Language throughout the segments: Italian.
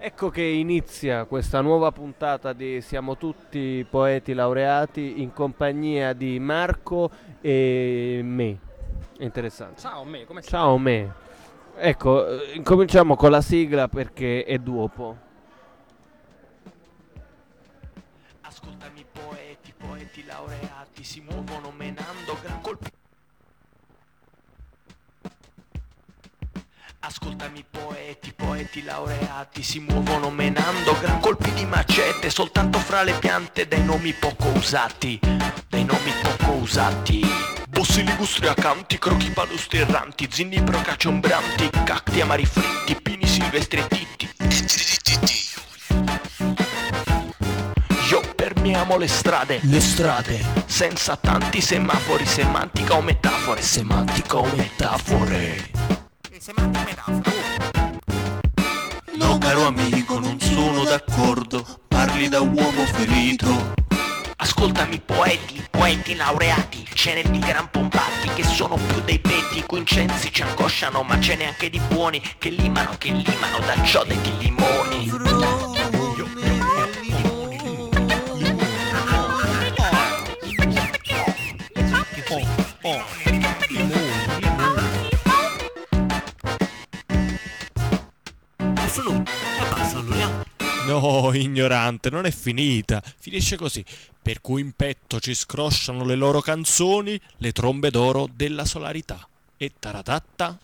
Ecco che inizia questa nuova puntata di Siamo tutti poeti laureati in compagnia di Marco e me. Interessante. Ciao, me, come Ciao stai? me. Ecco, incominciamo con la sigla perché è dopo. Ascoltami poeti, poeti laureati si muovono menando gran colpi. Ascoltami poeti, poeti laureati si muovono menando gran colpi di macete soltanto fra le piante dai nomi poco usati, dai nomi poco usati. Bossi ligustri acanti, crochi palustri erranti, zinni procaciombranti, cacti amari fritti, pini silvestri e titti. Io permiamo le strade, senza tanti semafori, semantica o metafore, semantica o metafore. No caro amico, non sono d'accordo, parli da uomo ferito. Ascoltami poeti, poeti laureati, ce n'è di gran pompati che sono più dei peti, coincensi ci angosciano, ma ce n'è anche di buoni che limano da ciò dei limoni. No, ignorante, non è finita. Finisce così. Per cui in petto ci scrosciano le loro canzoni, le trombe d'oro della solarità. E taratatta.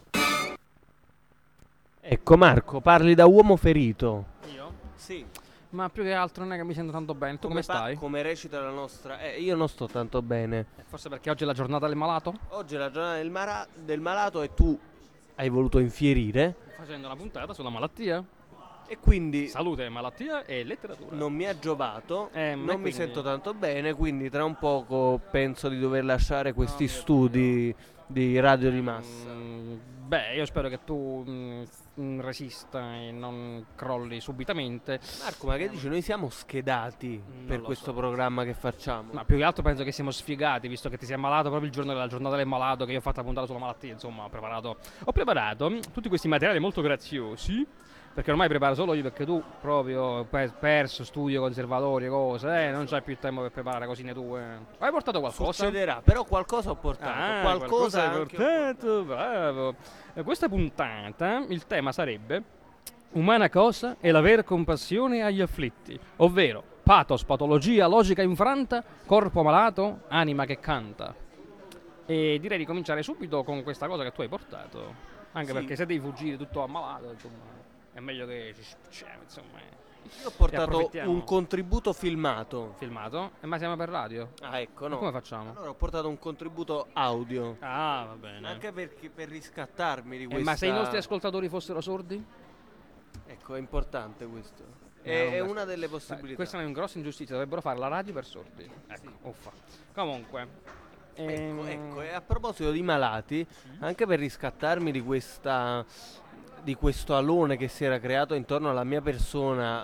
Ecco Marco, parli da uomo ferito. Io? Sì. Ma più che altro non è che mi sento tanto bene. Tu come stai? Come recita la nostra... io non sto tanto bene. Forse perché oggi è la giornata del malato? Oggi è la giornata del malato e tu hai voluto infierire Facendo una puntata sulla malattia. e quindi Salute, malattia e letteratura. non mi ha giovato, ma non mi quindi- sento tanto bene, quindi tra un poco penso di dover lasciare questi mio studi di radio di massa. Beh, io spero che tu resista e non crolli subitamente. Marco, ma che dici? Noi siamo schedati per lo questo so. programma che facciamo. Ma più che altro penso che siamo sfigati, visto che ti sei ammalato proprio il giorno della giornata del malato, che io ho fatto la puntata sulla malattia, insomma, ho preparato tutti questi materiali molto graziosi, perché ormai preparo solo io, perché tu proprio perso studio, conservatorio, cose, non c'hai più tempo per preparare cosine tue. Hai portato qualcosa? Succederà, però qualcosa ho portato, qualcosa hai anche portato, bravo. Questa puntata, il tema sarebbe umana cosa e l'aver compassione agli afflitti, ovvero pathos, patologia, logica infranta, corpo malato, anima che canta. E direi di cominciare subito con questa cosa che tu hai portato, anche Sì. perché se devi fuggire tutto ammalato, insomma, è meglio che insomma, Io ho portato approfittiamo. un contributo filmato. filmato. Ma siamo per radio? Ah, ecco, Ma no. come facciamo? Allora ho portato un contributo audio. Ah, va bene. Anche per riscattarmi di questa... Ma se i nostri ascoltatori fossero sordi? Ecco, è importante questo. Non È basta. una delle possibilità. Questa è una grossa ingiustizia, dovrebbero fare la radio per sordi. Ecco, uffa. Comunque, Ecco, e a proposito di malati, anche per riscattarmi di questo alone che si era creato intorno alla mia persona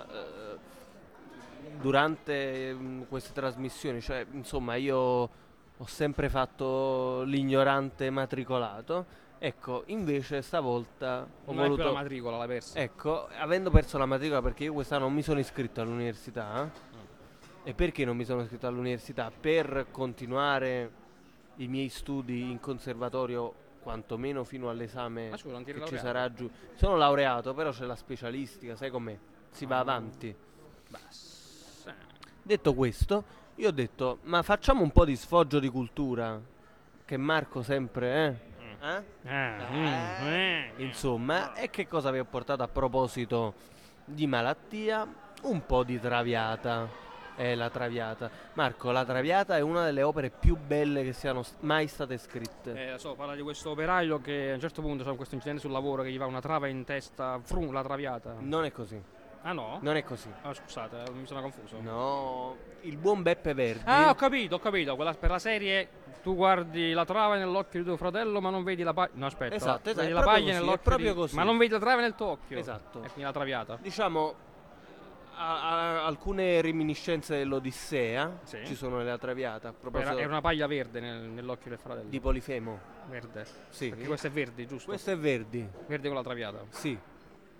durante queste trasmissioni, cioè insomma io ho sempre fatto l'ignorante matricolato. Ecco, invece stavolta ho non è più la voluto... matricola, l'hai persa. Ecco, avendo perso la matricola perché io quest'anno non mi sono iscritto all'università. E perché non mi sono iscritto all'università? Per continuare i miei studi in conservatorio, quantomeno fino all'esame Ma scusa, non ti eri che ci laureato? sarà giù. Sono laureato, però c'è la specialistica, sai com'è? Si va avanti. Basta. Detto questo, io ho detto, ma facciamo un po' di sfoggio di cultura, che Marco sempre, Insomma, e che cosa vi ho portato a proposito di malattia? Un po' di Traviata. La Traviata. Marco, la Traviata è una delle opere più belle che siano mai state scritte. So, parla di questo operaio che a un certo punto c'è questo incidente sul lavoro che gli va una trava in testa, frum, la traviata. Non è così. Ah no? Non è così. Ah, scusate, mi sono confuso. No, il buon Beppe Verdi. Ah, ho capito. Quella, per la serie tu guardi la trava nell'occhio di tuo fratello, ma non vedi la paglia. No, aspetta. Esatto, vedi è la proprio paglia così, è nell'occhio proprio così. ma non vedi la trava nel tuo occhio. Esatto. E quindi la traviata. Diciamo alcune reminiscenze dell'Odissea Sì. ci sono nella Traviata a proposito Era una paglia verde nell'occhio del fratello. di Polifemo. Verde. Sì. Perché questo è verde, giusto? Questo è Verdi. Verde con la traviata. Sì.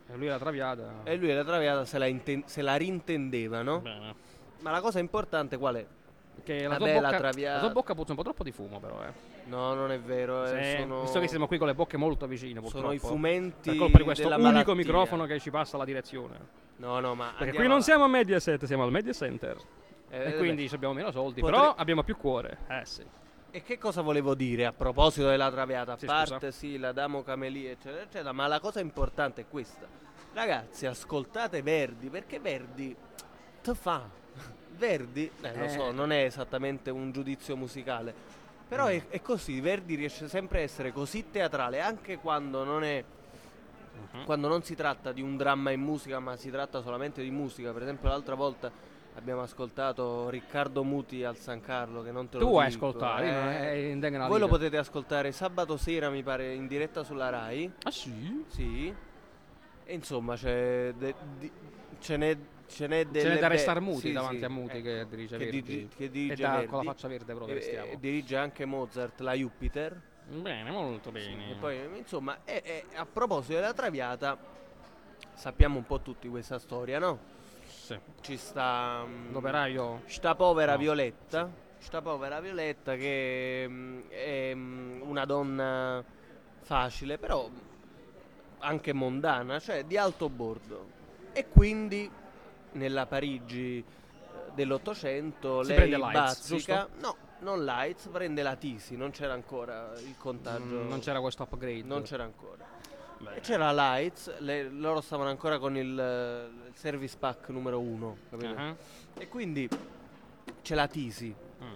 E lui la Traviata. E lui la Traviata se la rintendeva, no? Bene. Ma la cosa importante qual è? Che Vabbè, la la Traviata... tua bocca puzza un po' troppo di fumo, però, No, non è vero. Sono... Visto che siamo qui con le bocche molto vicine, purtroppo. Sono i fumenti per colpa di questo della unico malattia. microfono che ci passa la direzione. No, ma Perché qui non siamo a Mediaset, siamo al Media Center. E quindi abbiamo meno soldi, però abbiamo più cuore. Sì. E che cosa volevo dire a proposito della Traviata? A Sì, parte sì, la Damo Camelia, eccetera, eccetera, ma la cosa importante è questa. Ragazzi, ascoltate Verdi, perché Verdi te fa. Verdi, lo so, non è esattamente un giudizio musicale, però è così. Verdi riesce sempre a essere così teatrale, anche quando non è... Quando non si tratta di un dramma in musica, ma si tratta solamente di musica. Per esempio l'altra volta abbiamo ascoltato Riccardo Muti al San Carlo, che non te lo dico. Tu hai ascoltato, Voi lo potete ascoltare sabato sera, mi pare, in diretta sulla Rai. Ah sì? Sì. E insomma ce n'è da restare muti sì, davanti sì, a Muti che dirige Verdi. che dirige e Verdi. con la faccia verde proprio restiamo. E dirige anche Mozart, la Jupiter. Bene, molto bene. E poi insomma, a proposito della Traviata, sappiamo un po' tutti questa storia, no? Sì. Ci sta L'operaio. sta povera Violetta, sta povera Violetta che è una donna facile, però anche mondana, cioè di alto bordo. E quindi nella Parigi dell'800 Si lei prende l'AIDS, bazzica, no, non l'AIDS, prende la Tisi, non c'era ancora il contagio, Non c'era questo upgrade. non c'era ancora. E c'era l'AIDS, loro stavano ancora con il service pack numero 1, capito? E quindi c'è la Tisi.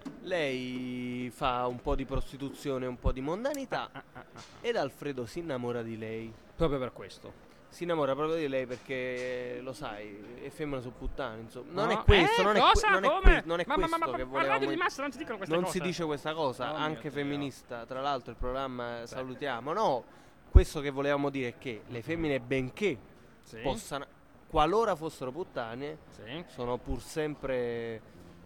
Lei fa un po' di prostituzione, un po' di mondanità ed Alfredo si innamora di lei. Proprio per questo. Si innamora proprio di lei perché, lo sai, è femmina su puttana, insomma. Non No. è questo, non è Cosa? non è Come? non è Ma questo che volevamo. di massa non si dicono queste Non cose. si dice questa cosa, Oh, mio anche Dio. femminista. Tra l'altro il programma salutiamo. No, questo che volevamo dire è che le femmine, benché Sì. possano, qualora fossero puttane, Sì. sono pur sempre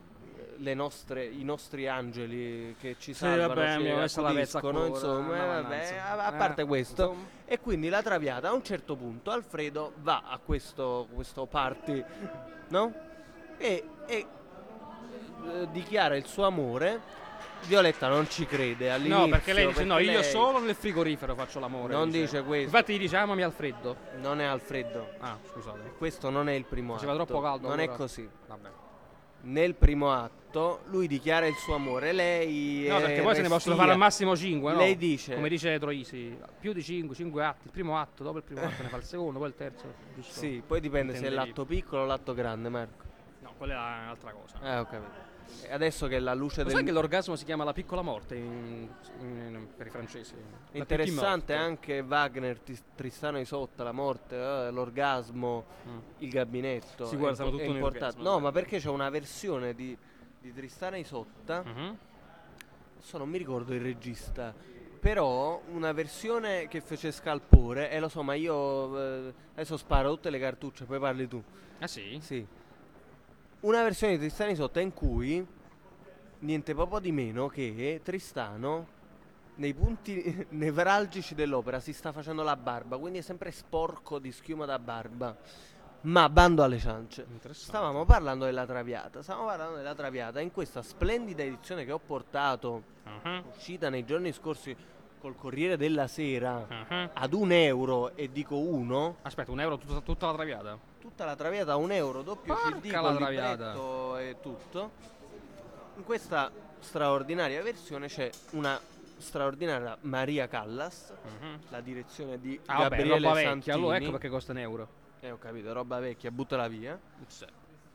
i nostri angeli che ci Sì, salvano, vabbè, ci mi ho messo la vezza a accudiscono, cuore, insomma, mannaggia. vabbè, a parte questo. Insomma. E quindi la Traviata, a un certo punto Alfredo va a questo party, no? E dichiara il suo amore. Violetta non ci crede all'inizio. No, perché lei dice no, io lei solo nel frigorifero faccio l'amore. non dice questo. Infatti gli dice amami Alfredo. Non è Alfredo. Ah, scusate. Questo non è il primo Faceva atto. troppo caldo, Non allora. è così. Vabbè. Nel primo atto lui dichiara il suo amore, lei No, perché poi se ne possono fare al massimo 5, no? Lei dice, come dice Troisi, più di 5 atti, il primo atto, dopo il primo atto ne fa il secondo, poi il terzo, giusto? sì, poi dipende se è Intendevi. l'atto piccolo o l'atto grande, Marco. No, quella è un'altra cosa. Ho capito. E adesso che la luce Lo del sai che l'orgasmo si chiama la piccola morte per i francesi? La interessante petite anche Wagner, Tristano Isotta, la morte, l'orgasmo, il gabinetto. Si guardano tutto importante. nell'orgasmo, No, vabbè. ma perché c'è una versione di Tristano Isotta, morte. adesso non mi ricordo il regista, però una versione che fece Scalpore, e lo so, ma io adesso sparo tutte le cartucce, poi parli tu. Ah sì? Sì. Una versione di Tristano Isotta in cui niente poco di meno che Tristano nei punti nevralgici dell'opera si sta facendo la barba, quindi è sempre sporco di schiuma da barba. Ma bando alle ciance. Interessante. Stavamo parlando della Traviata in questa splendida edizione che ho portato, uscita nei giorni scorsi col Corriere della Sera ad €1, e dico uno. Aspetta, €1 tutta la Traviata? Tutta la Traviata a €1, doppio Porca CD la con Traviata. libretto e tutto. In questa straordinaria versione c'è una straordinaria Maria Callas, la direzione di Ah vabbè, Gabriele roba Santini. vecchia, allora ecco perché costa €1. Ho capito, roba vecchia, buttala via. Sì.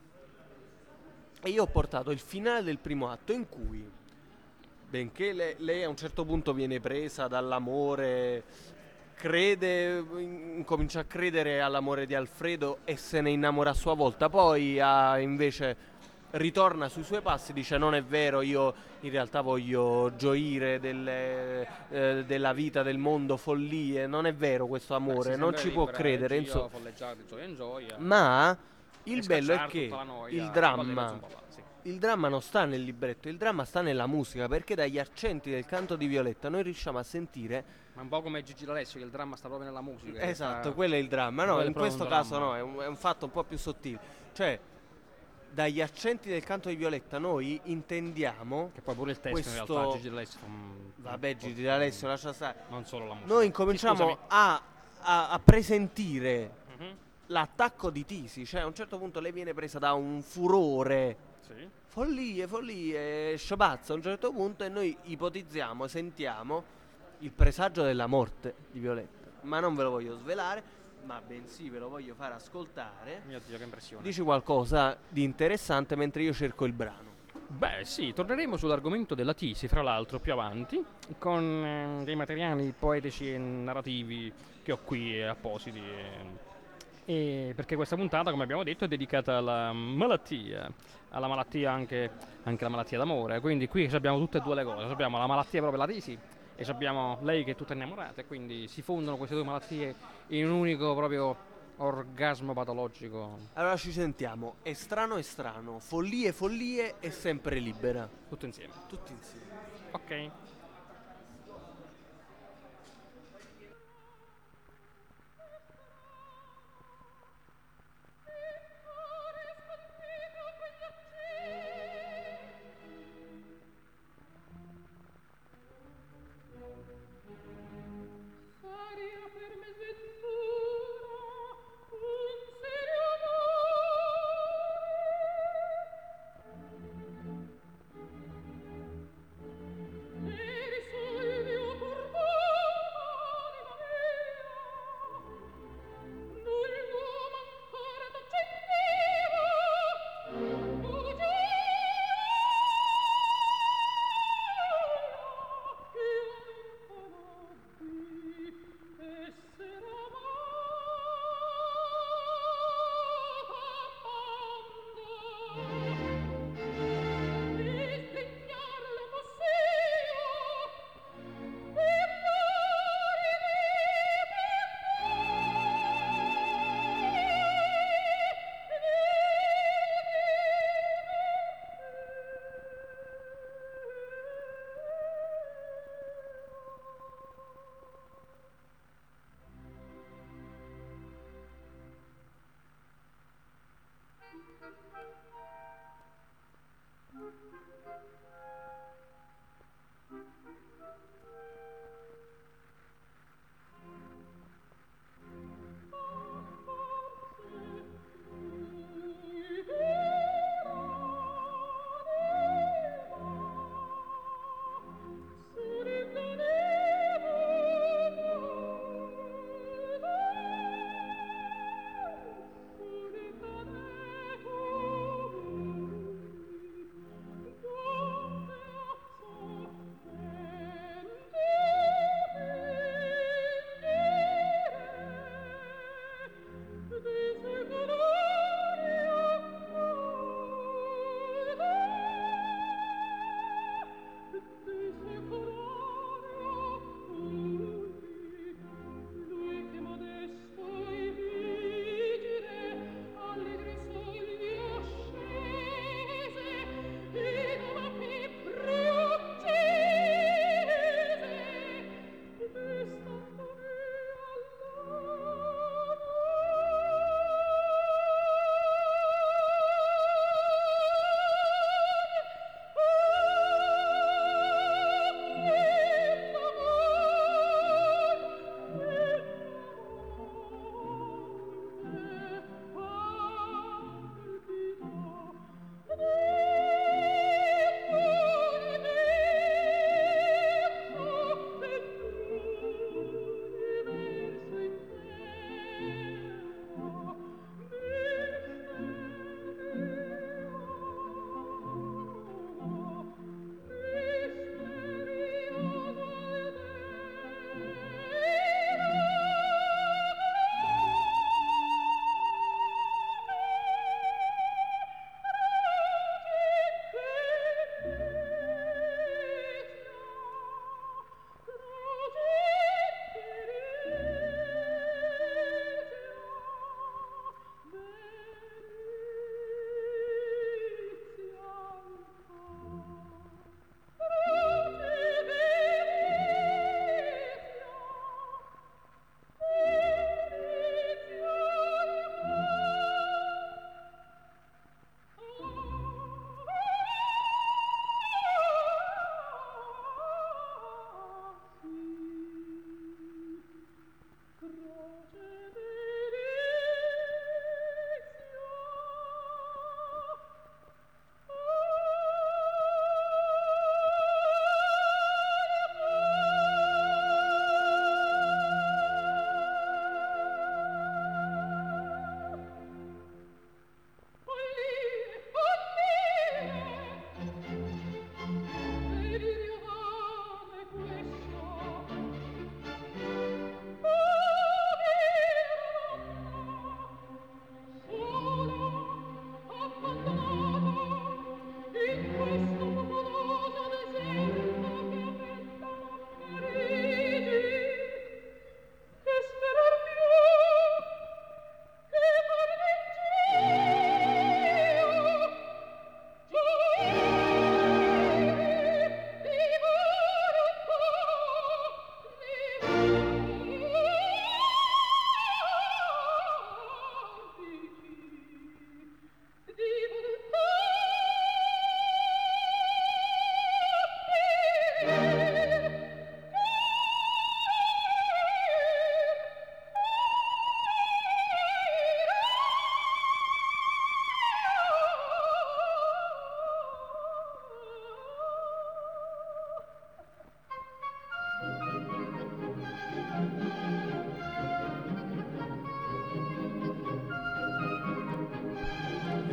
E io ho portato il finale del primo atto in cui, benché lei a un certo punto viene presa dall'amore, comincia a credere all'amore di Alfredo e se ne innamora a sua volta, poi invece ritorna sui suoi passi, dice non è vero, io in realtà voglio gioire della vita, del mondo, follie, non è vero questo amore, non ci può credere, insomma. Ma Il bello è scacciare che tutta la noia, il quelle dramma, cose un po' là, sì. il dramma non sta nel libretto, il dramma sta nella musica, perché dagli accenti del canto di Violetta noi riusciamo a sentire. Ma un po' come Gigi D'Alessio, che il dramma sta proprio nella musica. che Esatto, fa- quello è il dramma. No, quello è in proprio questo un caso dramma. no, è un fatto un po' più sottile. Cioè, dagli accenti del canto di Violetta noi intendiamo Che poi pure il testo in questo. realtà Gigi D'Alessio Vabbè, Gigi D'Alessio, lascia stare. non solo la musica. Noi Sì, incominciamo scusami. a presentire Mhm. l'attacco di Tisi. Cioè, a un certo punto lei viene presa da un furore. Sì. Follie, sciopazzo a un certo punto, e noi ipotizziamo, sentiamo il presagio della morte di Violetta. Ma non ve lo voglio svelare, ma bensì ve lo voglio far ascoltare. Mio Dio, che impressione. Dici qualcosa di interessante mentre io cerco il brano. Beh, sì, torneremo sull'argomento della Tisi, fra l'altro, più avanti, con dei materiali poetici e narrativi che ho qui appositi. E perché questa puntata, come abbiamo detto, è dedicata alla malattia anche la malattia d'amore. Quindi qui abbiamo tutte e due le cose. Abbiamo la malattia proprio la Tisi e abbiamo lei che è tutta innamorata, e quindi si fondono queste due malattie in un unico proprio orgasmo patologico. Allora ci sentiamo. È strano, follie e sempre libera. Tutto insieme. Tutti insieme. Ok. Saria per me sventura un serio amore, e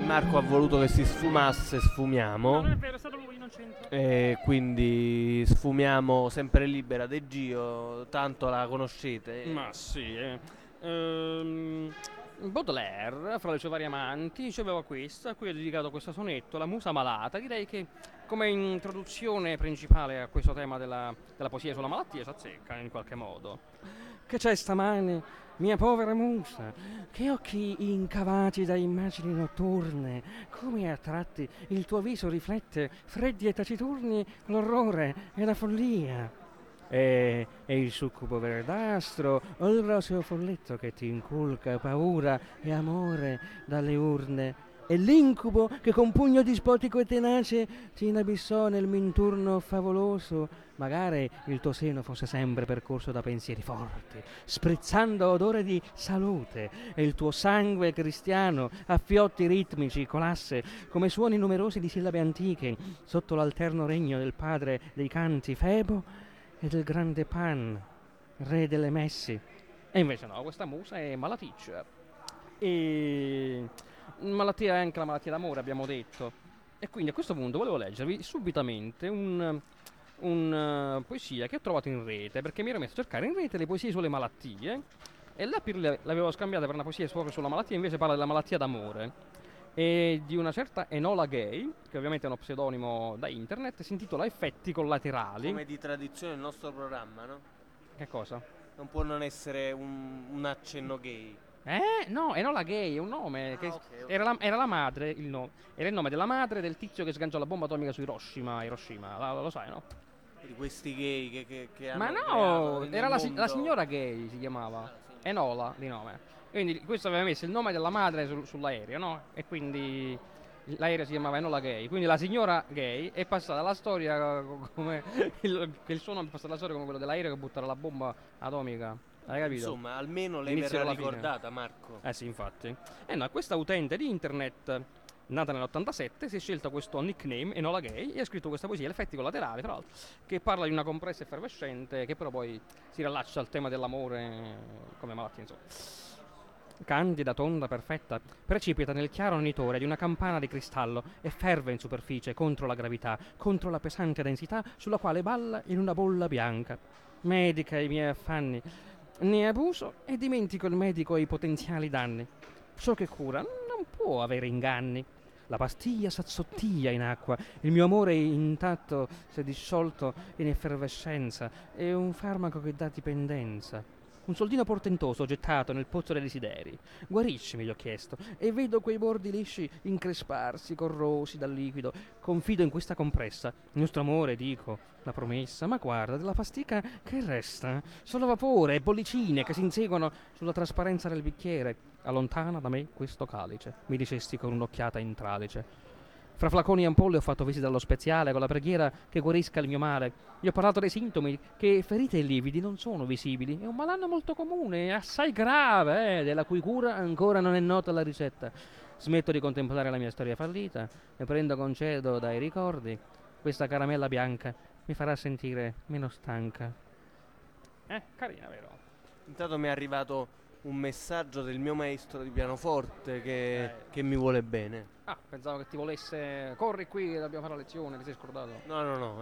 Marco ha voluto che si sfumasse, sfumiamo. Non è vero, è stato lui, non c'entra. E quindi sfumiamo sempre libera De Gio, tanto la conoscete. Ma sì, Baudelaire, fra le sue varie amanti, diceva questo, a cui ho dedicato questo sonetto, La musa malata. Direi che come introduzione principale a questo tema della poesia sulla malattia si azzecca in qualche modo. Che c'è stamane, mia povera musa, che occhi incavati da immagini notturne, come a tratti il tuo viso riflette, freddi e taciturni, l'orrore e la follia. E il succubo verdastro o il roseo folletto che ti inculca paura e amore dalle urne, e l'incubo che con pugno dispotico e tenace ti inabissò nel minturno favoloso. Magari il tuo seno fosse sempre percorso da pensieri forti, sprizzando odore di salute, e il tuo sangue cristiano a fiotti ritmici colasse come suoni numerosi di sillabe antiche sotto l'alterno regno del padre dei canti Febo e del grande Pan, re delle messi. E invece no, questa musa è malaticcia. E malattia è anche la malattia d'amore, abbiamo detto. E quindi a questo punto volevo leggervi subitamente un poesia che ho trovato in rete, perché mi ero messo a cercare in rete le poesie sulle malattie, e la l'avevo scambiata per una poesia proprio sulla malattia, invece parla della malattia d'amore. E di una certa Enola Gay, che ovviamente è uno pseudonimo da internet, si intitola Effetti collaterali. Come di tradizione il nostro programma, no? Che cosa? Non può non essere un accenno gay. No, Enola Gay è un nome. Che ok. Era la madre, era il nome della madre del tizio che sganciò la bomba atomica su Hiroshima. Lo sai, no? Di questi gay che hanno Ma creato no, nel era la mondo- signora Gay, si chiamava. Enola di nome. Quindi questo aveva messo il nome della madre sull'aereo, no? E quindi l'aereo si chiamava Enola Gay. Quindi la signora Gay è passata alla storia come che il suo nome è passato alla storia come quello dell'aereo che buttava la bomba atomica. Hai capito? Insomma, almeno lei Inizio verrà alla fine. ricordata, Marco. Eh sì, infatti. No, questa utente di internet, nata nell'87, si è scelta questo nickname, Enola Gay, e ha scritto questa poesia, Effetti collaterali, tra l'altro, che parla di una compressa effervescente, che però poi si riallaccia al tema dell'amore come malattia, insomma. Candida, tonda, perfetta, precipita nel chiaro nitore di una campana di cristallo e ferve in superficie contro la gravità, contro la pesante densità sulla quale balla in una bolla bianca. Medica i miei affanni, ne abuso e dimentico il medico e i potenziali danni. Ciò che cura non può avere inganni. La pastiglia s'azzottiglia in acqua, il mio amore intatto si è disciolto in effervescenza, è un farmaco che dà dipendenza. Un soldino portentoso gettato nel pozzo dei desideri. Guariscimi, gli ho chiesto, e vedo quei bordi lisci incresparsi, corrosi dal liquido. Confido in questa compressa. Il nostro amore, dico, la promessa. Ma guarda, della pastica che resta? Solo vapore e bollicine che si inseguono sulla trasparenza del bicchiere. Allontana da me questo calice, mi dicesti con un'occhiata in tralice. Fra flaconi e ampolle ho fatto visita allo speziale con la preghiera che guarisca il mio male. Gli ho parlato dei sintomi, che ferite e lividi non sono visibili. È un malanno molto comune, assai grave, della cui cura ancora non è nota la ricetta. Smetto di contemplare la mia storia fallita e prendo concedo dai ricordi. Questa caramella bianca mi farà sentire meno stanca. Carina, vero? Intanto mi è arrivato un messaggio del mio maestro di pianoforte che mi vuole bene. Ah, pensavo che ti volesse. Corri qui, dobbiamo fare la lezione, ti sei scordato. No,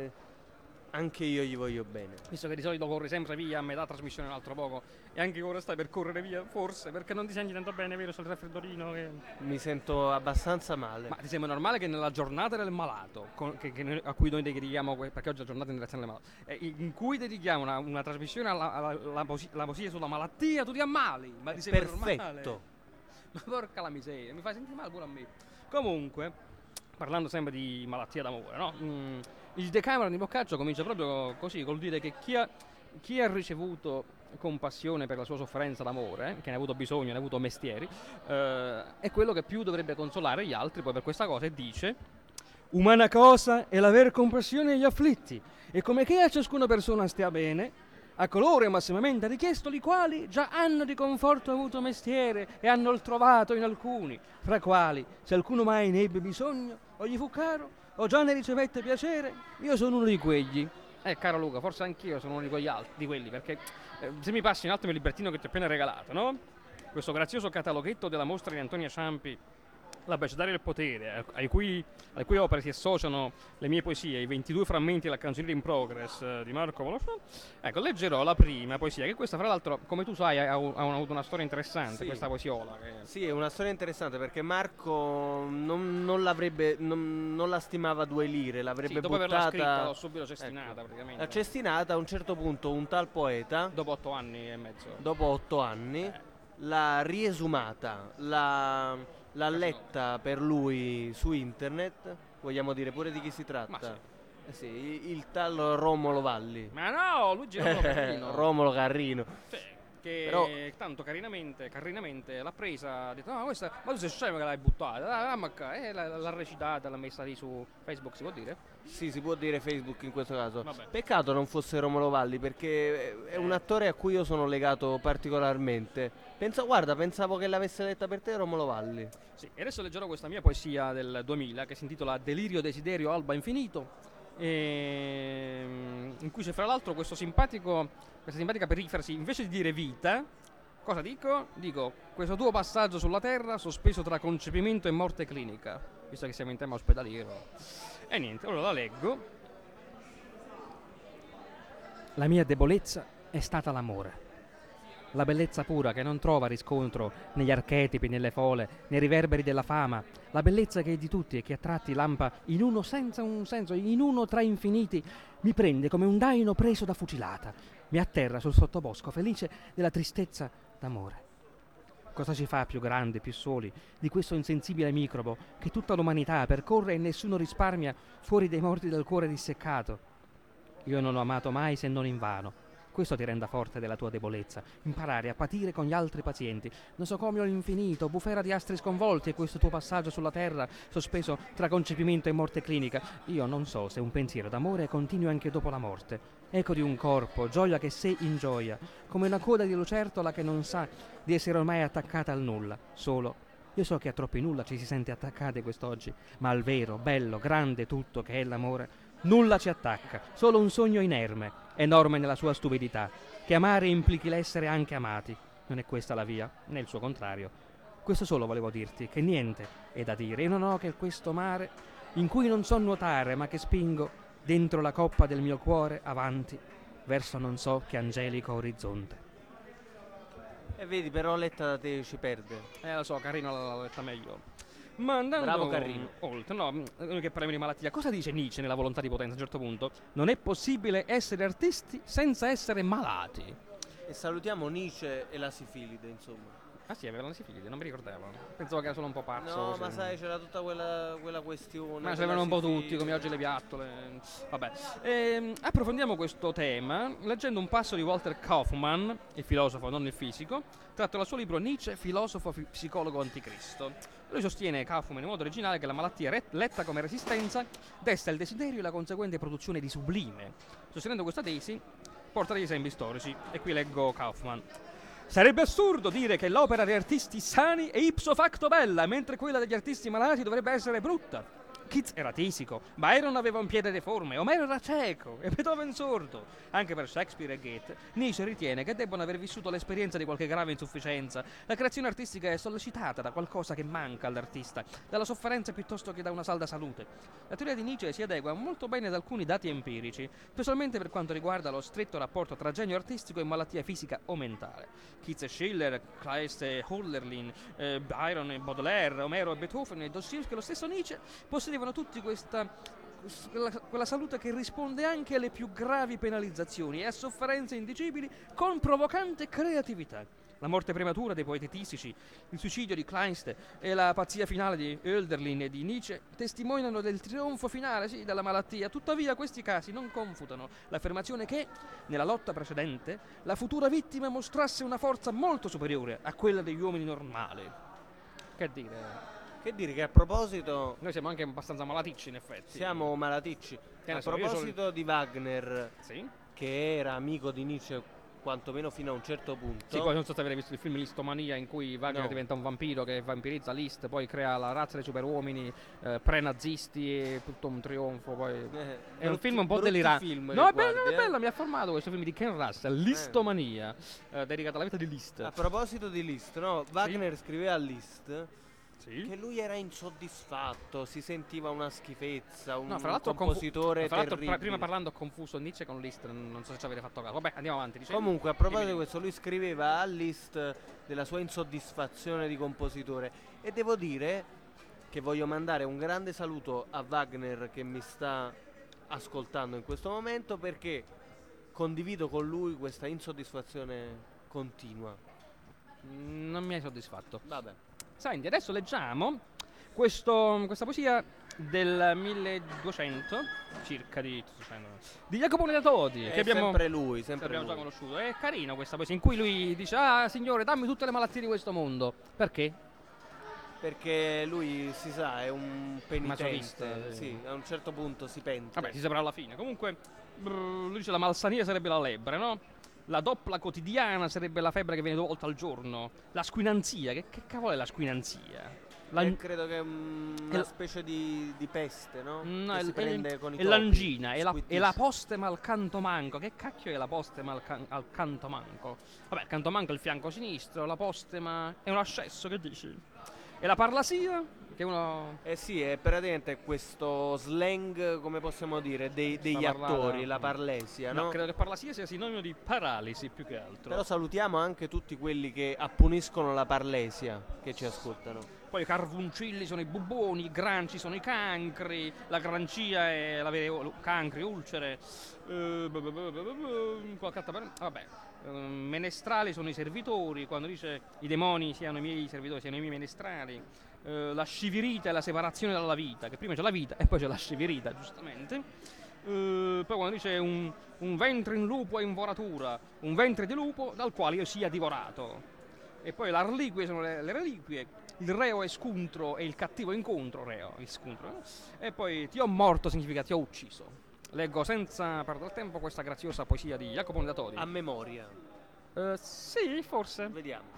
anche io gli voglio bene. Visto che di solito corri sempre via a metà trasmissione un altro poco, e anche ora stai per correre via, forse, perché non ti senti tanto bene, vero, sul raffreddorino che... Mi sento abbastanza male. Ma ti sembra normale che nella giornata del malato, a cui noi dedichiamo, perché oggi è la giornata in relazione al malato, in cui dedichiamo una trasmissione alla poesia sulla malattia, tu ti ammali? Ma ti sembra normale? Perfetto. Ma porca la miseria, mi fai sentire male pure a me. Comunque, parlando sempre di malattia d'amore, no? Il Decameron di Boccaccio comincia proprio così, col dire che chi ha ricevuto compassione per la sua sofferenza d'amore, che ne ha avuto bisogno, ne ha avuto mestieri, è quello che più dovrebbe consolare gli altri, poi per questa cosa, e dice: umana cosa è l'aver compassione agli afflitti, e come che a ciascuna persona stia bene, a coloro massimamente richiesto, li quali già hanno di conforto avuto mestiere e hanno il trovato in alcuni, fra quali, se alcuno mai ne ebbe bisogno, o gli fu caro, o già ne ricevette piacere, io sono uno di quegli. Caro Luca, forse anch'io sono uno di quegli altri, di quelli, perché se mi passi un attimo il librettino che ti ho appena regalato, no? Questo grazioso cataloghetto della mostra di Antonia Ciampi L'abbecedario del potere, alle cui opere si associano le mie poesie, i 22 frammenti della canzoniera in progress di Marco Volosciano. Ecco, leggerò la prima poesia, che questa fra l'altro, come tu sai, ha avuto una storia interessante, Sì. questa poesiola. Sì, è una storia interessante perché Marco non l'avrebbe, non la stimava 2 lire, l'avrebbe Sì, dopo averla scritta buttata. l'ho subito cestinata praticamente. La cestinata, a un certo punto un tal poeta, Dopo 8 anni e mezzo. dopo 8 anni, l'ha riesumata, l'ha letta per lui su internet. Vogliamo dire pure di chi si tratta? Ma sì. Sì, il tal Romolo Valli. Ma no, Luigi Romolo Carrino. Romolo Carrino. Sì, che Però- tanto carrinamente l'ha presa, ha detto no, questa, ma tu sei scemo che l'hai buttata, dammi qua, e l'ha recitata, l'ha messa lì su Facebook, si può dire? Sì, si può dire Facebook in questo caso. Vabbè. Peccato non fosse Romolo Valli perché è un attore a cui io sono legato particolarmente. Pensavo che l'avesse letta per te Romolo Valli. Sì, e adesso leggerò questa mia poesia del 2000 che si intitola Delirio, desiderio, alba infinito, in cui c'è fra l'altro questa simpatica perifrasi, invece di dire vita, cosa dico? Dico questo tuo passaggio sulla terra sospeso tra concepimento e morte clinica, visto che siamo in tema ospedaliero. E niente, ora la leggo. La mia debolezza è stata l'amore. La bellezza pura che non trova riscontro negli archetipi, nelle fole, nei riverberi della fama. La bellezza che è di tutti e che a tratti lampa in uno senza un senso, in uno tra infiniti, mi prende come un daino preso da fucilata. Mi atterra sul sottobosco, felice della tristezza d'amore. Cosa ci fa più grande, più soli, di questo insensibile microbo che tutta l'umanità percorre e nessuno risparmia fuori dei morti del cuore disseccato? Io non ho amato mai se non invano. Questo ti renda forte della tua debolezza. Imparare a patire con gli altri pazienti. Nosocomio all'infinito, bufera di astri sconvolti e questo tuo passaggio sulla terra, sospeso tra concepimento e morte clinica. Io non so se un pensiero d'amore continui anche dopo la morte. Eco di un corpo, gioia che sei in gioia, come una coda di lucertola che non sa di essere ormai attaccata al nulla. Solo, io so che a troppi nulla ci si sente attaccati quest'oggi, ma al vero, bello, grande tutto che è l'amore, nulla ci attacca, solo un sogno inerme, enorme nella sua stupidità, che amare implichi l'essere anche amati. Non è questa la via, né il suo contrario. Questo solo volevo dirti, che niente è da dire. Io non ho che questo mare in cui non so nuotare, ma che spingo dentro la coppa del mio cuore avanti, verso non so che angelico orizzonte. E vedi, però letta da te ci perde. Lo so, Carrino l'ha letta meglio. Ma andando Bravo Carrino. oltre, no, noi che parliamo di malattia, cosa dice Nietzsche nella volontà di potenza a un certo punto? Non è possibile essere artisti senza essere malati. E salutiamo Nietzsche e la sifilide, insomma. Ah sì, aveva la sifilide, non mi ricordavo. Pensavo che era solo un po' pazzo. No, così. ma sai, c'era tutta quella questione. Ma ce della l'avevano un po' tutti, sifilide. come oggi le piattole. Vabbè. Approfondiamo questo tema leggendo un passo di Walter Kaufmann, il filosofo, non il fisico, tratto dal suo libro Nietzsche, filosofo psicologo anticristo. Lui sostiene, Kaufmann in modo originale, che la malattia letta come resistenza desta il desiderio e la conseguente produzione di sublime. Sostenendo questa tesi, porta degli esempi storici. E qui leggo Kaufmann. Sarebbe assurdo dire che l'opera di artisti sani è ipso facto bella, mentre quella degli artisti malati dovrebbe essere brutta. Keats era tisico, Byron aveva un piede deforme, Omero era cieco e Beethoven sordo. Anche per Shakespeare e Goethe, Nietzsche ritiene che debbano aver vissuto l'esperienza di qualche grave insufficienza. La creazione artistica è sollecitata da qualcosa che manca all'artista, dalla sofferenza piuttosto che da una salda salute. La teoria di Nietzsche si adegua molto bene ad alcuni dati empirici, specialmente per quanto riguarda lo stretto rapporto tra genio artistico e malattia fisica o mentale. Keats e Schiller, Kleist e Hölderlin, Byron e Baudelaire, Omero e Beethoven e Dostoevsky e lo stesso Nietzsche possedevano tutti quella salute che risponde anche alle più gravi penalizzazioni e a sofferenze indicibili con provocante creatività. La morte prematura dei poeti tisici, il suicidio di Kleist e la pazzia finale di Hölderlin e di Nietzsche testimoniano del trionfo finale, sì, della malattia. Tuttavia questi casi non confutano l'affermazione che, nella lotta precedente, la futura vittima mostrasse una forza molto superiore a quella degli uomini normali. Che dire? Che dire che a proposito Noi siamo anche abbastanza malaticci, in effetti. siamo malaticci. Che A ne so, io proposito di Wagner, Sì? che era amico di Nietzsche quantomeno fino a un certo punto. Sì, poi non so se avete visto il film Listomania, in cui Wagner No. diventa un vampiro che vampirizza Liszt, poi crea la razza dei superuomini, pre-nazisti e tutto un trionfo. Poi è un film un po' delirante. Film No, è che bello, guardi, è bello, mi ha formato questo film di Ken Russell, Listomania, dedicato alla vita di Liszt. A proposito di Liszt, no? Wagner scriveva a Liszt Sì. che lui era insoddisfatto, si sentiva una schifezza, un No, fra l'altro compositore fra l'altro terribile. prima parlando ho confuso Nietzsche con Liszt, non so se ci avete fatto caso. Vabbè, andiamo avanti. dicevi? Comunque, a proposito di Dimmi. questo, lui scriveva a Liszt della sua insoddisfazione di compositore, e devo dire che voglio mandare un grande saluto a Wagner che mi sta ascoltando in questo momento, perché condivido con lui questa insoddisfazione continua. Non mi hai soddisfatto. Vabbè. Senti, adesso leggiamo questa poesia del 1200 circa di Jacopo Legatodi, È che abbiamo sempre lui, che sempre abbiamo già lui. conosciuto. È carino questa poesia in cui lui dice: "Ah, signore, dammi tutte le malattie di questo mondo". Perché? Perché lui, si sa, è un Masochista, penitente. sì. Sì, a un certo punto si pente. Vabbè, si saprà alla fine. Comunque, lui dice la malsania sarebbe la lebbre, no? La doppla quotidiana sarebbe la febbre che viene 2 volte al giorno. La squinanzia, che cavolo è la squinanzia? Credo che è una è- specie di peste, no? No, Che si prende con i è topi. l'angina, è la Squittissimo. postema al canto manco. Che cacchio è la postema al canto manco? Vabbè, il canto manco è il fianco sinistro, la postema è un ascesso, che dici? E la parlasia, che è uno... Eh sì, è praticamente questo slang, come possiamo dire, degli Sta parlata. attori, la parlesia, no? No, credo che parlasia sia sinonimo di paralisi più che altro. Però salutiamo anche tutti quelli che appuniscono la parlesia, che ci ascoltano. Poi i carvuncilli sono i buboni, i granci sono i cancri, la grancia è l'avere cancri, ulcere, qualche altra vabbè. Menestrali sono i servitori, quando dice i demoni siano i miei servitori, siano i miei menestrali. La scivirita è la separazione dalla vita, che prima c'è la vita e poi c'è la scivirita, giustamente. Poi quando dice un ventre in lupo è in voratura, un ventre di lupo dal quale io sia divorato. E poi le reliquie sono le reliquie, il reo è scontro e il cattivo incontro, reo, il scontro. E poi ti ho morto significa ti ho ucciso. Leggo senza perdere tempo questa graziosa poesia di Jacopo Legatodi. A memoria. Sì, forse. Vediamo.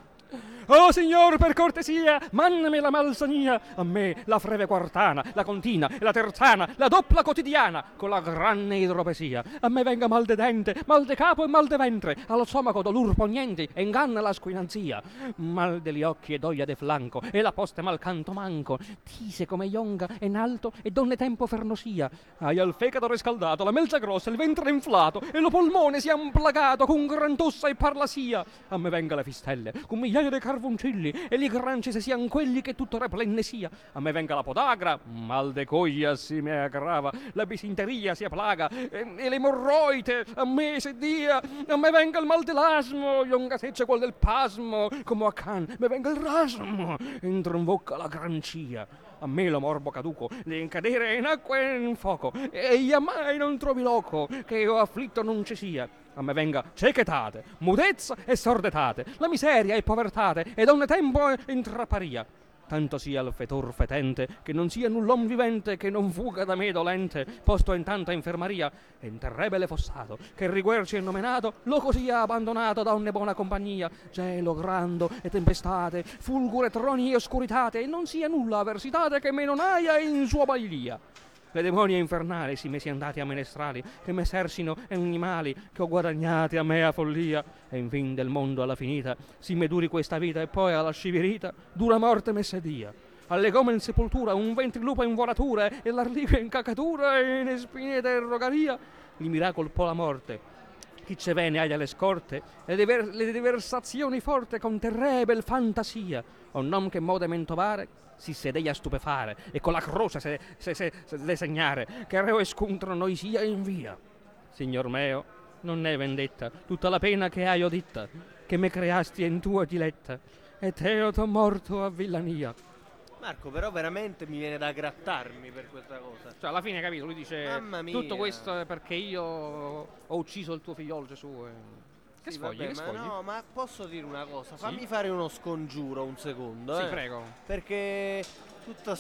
Oh signor, per cortesia, mandami la malsania, a me la freve quartana, la contina e la terzana, la doppla quotidiana, con la grande idropesia. A me venga mal de dente, mal de capo e mal de ventre, allo stomaco dolor pognenti e inganna la squinanzia. Mal degli occhi e doglia de flanco, e la poste mal canto manco, tise come ionga e in alto e donne tempo fernosia. Hai al fegato riscaldato, la melza grossa, il ventre inflato, e lo polmone si è amplagato con gran tossa e parlasia. A me venga le fistelle, con migliaia dei carvoncilli, e li granci se sian quelli che tutto replenne sia. A me venga la podagra, mal de coglia si me aggrava, la bisinteria si plaga, e l'emorroite a me se dia. A me venga il mal dell'asmo, ionga seccia quel del pasmo, come a can, me venga il rasmo, entro in bocca la grancia. A me lo morbo caduco, di cadere in acqua e in fuoco, e io mai non trovi loco, che io afflitto non ci sia. A me venga cechetate, mudezza e sordetate, la miseria e povertate, ed ogni tempo intrapparia. Tanto sia il fetor fetente, che non sia null'om vivente, che non fuga da me dolente, posto in tanta infermaria, e in terribile fossato, che riguerci è nomenato, lo così ha abbandonato da ogni buona compagnia, gelo, grando e tempestate, fulgure, troni e oscuritate, e non sia nulla avversitate che me non aia in sua bailia. Le demonie infernali si me si andati a menestrali, che me sersino e animali, che ho guadagnati a me a follia, e in fin del mondo alla finita, si me duri questa vita e poi alla scivirita, dura morte me sedia. Alle gome in sepoltura, un ventrilupo in voratura, e l'arlive in cacatura, e in spine rogaria, il miracol po' la morte. Chi ce vene aglia le scorte, e le diversazioni forte con terribile fantasia, o non che mode mentovare, si sedeia a stupefare, e con la croce se le segnare, che reo e scontro noi sia in via. Signor meo, non è vendetta tutta la pena che hai oditta, che me creasti in tua diletta, e te t'ho morto a villania. Marco, però veramente mi viene da grattarmi per questa cosa. Cioè, alla fine, capito, lui dice Mamma mia. tutto questo è perché io ho ucciso il tuo figliolo Gesù. Che Sì, sfogli, vabbè, che ma sfogli? no, ma posso dire una cosa? Sì? Fammi fare uno scongiuro un secondo, Sì, prego. Perché tutta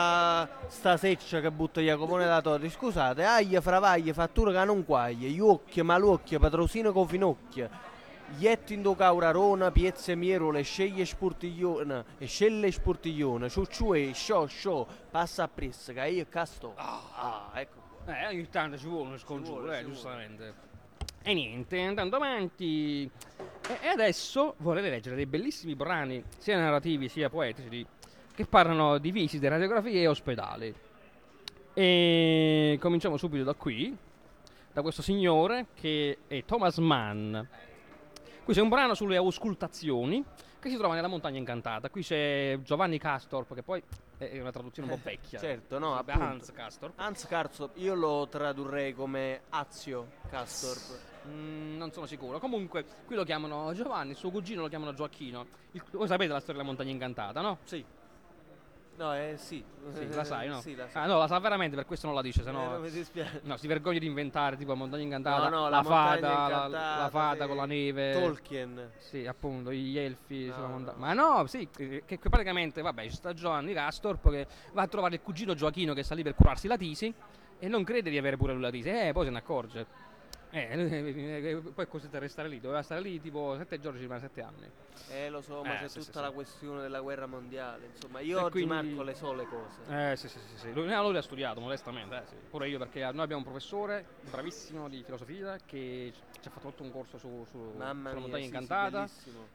sta seccia che butta Jacopone da Todi, scusate, aglia, fravaglia, fattura che non quaglia, gli occhi, maluocchia, patrosino con finocchia, gli do caurarona, piezze mierole, sceglie spurtiglione, e scelle spurtiglione, ciucciue, sciò, passa a pressa, che io casto. Ecco qua. Ogni tanto ci vuole uno scongiuro, ci vuole. giustamente. E niente, andando avanti. E adesso vorrei leggere dei bellissimi brani, sia narrativi sia poetici, che parlano di visite, radiografie e ospedali. E cominciamo subito da qui, da questo signore che è Thomas Mann. Qui c'è un brano sulle auscultazioni che si trova nella Montagna Incantata. Qui c'è Giovanni Castorp, che poi è una traduzione un po' vecchia. Certo, no, Sarebbe appunto. Hans Castorp. Hans Castorp, io lo tradurrei come Azio Castorp. Non sono sicuro. Comunque, qui lo chiamano Giovanni, suo cugino lo chiamano Gioacchino. Voi sapete la storia della Montagna Incantata, no? Sì. No, sì. Sì, la sai, no? Sì, la so. Ah, no, la sa veramente, per questo non la dice, sennò... non mi dispiace. No, si vergogna di inventare tipo Montagna Incantata, No, la Montagna fata, Incantata, la fata sì. con la neve. Tolkien. Sì, appunto, gli elfi sulla No, montagna. no. Ma no, sì, che praticamente, vabbè, ci sta Giovanni Castorp che va a trovare il cugino Gioachino che sta lì per curarsi la tisi e non crede di avere pure lui la tisi, poi se ne accorge. Poi è costretto a restare lì, doveva stare lì tipo 7 giorni, ci rimane 7 anni. Lo so, ma c'è sì, tutta sì, la sì. questione della guerra mondiale. Insomma, io E oggi quindi- Marco le so le cose. Sì. Lui l'ha studiato, modestamente, sì. Pure io, perché noi abbiamo un professore bravissimo di filosofia che ci ha fatto tutto un corso Mamma sulla mia, Montagna sì, Incantata. sì, bellissimo.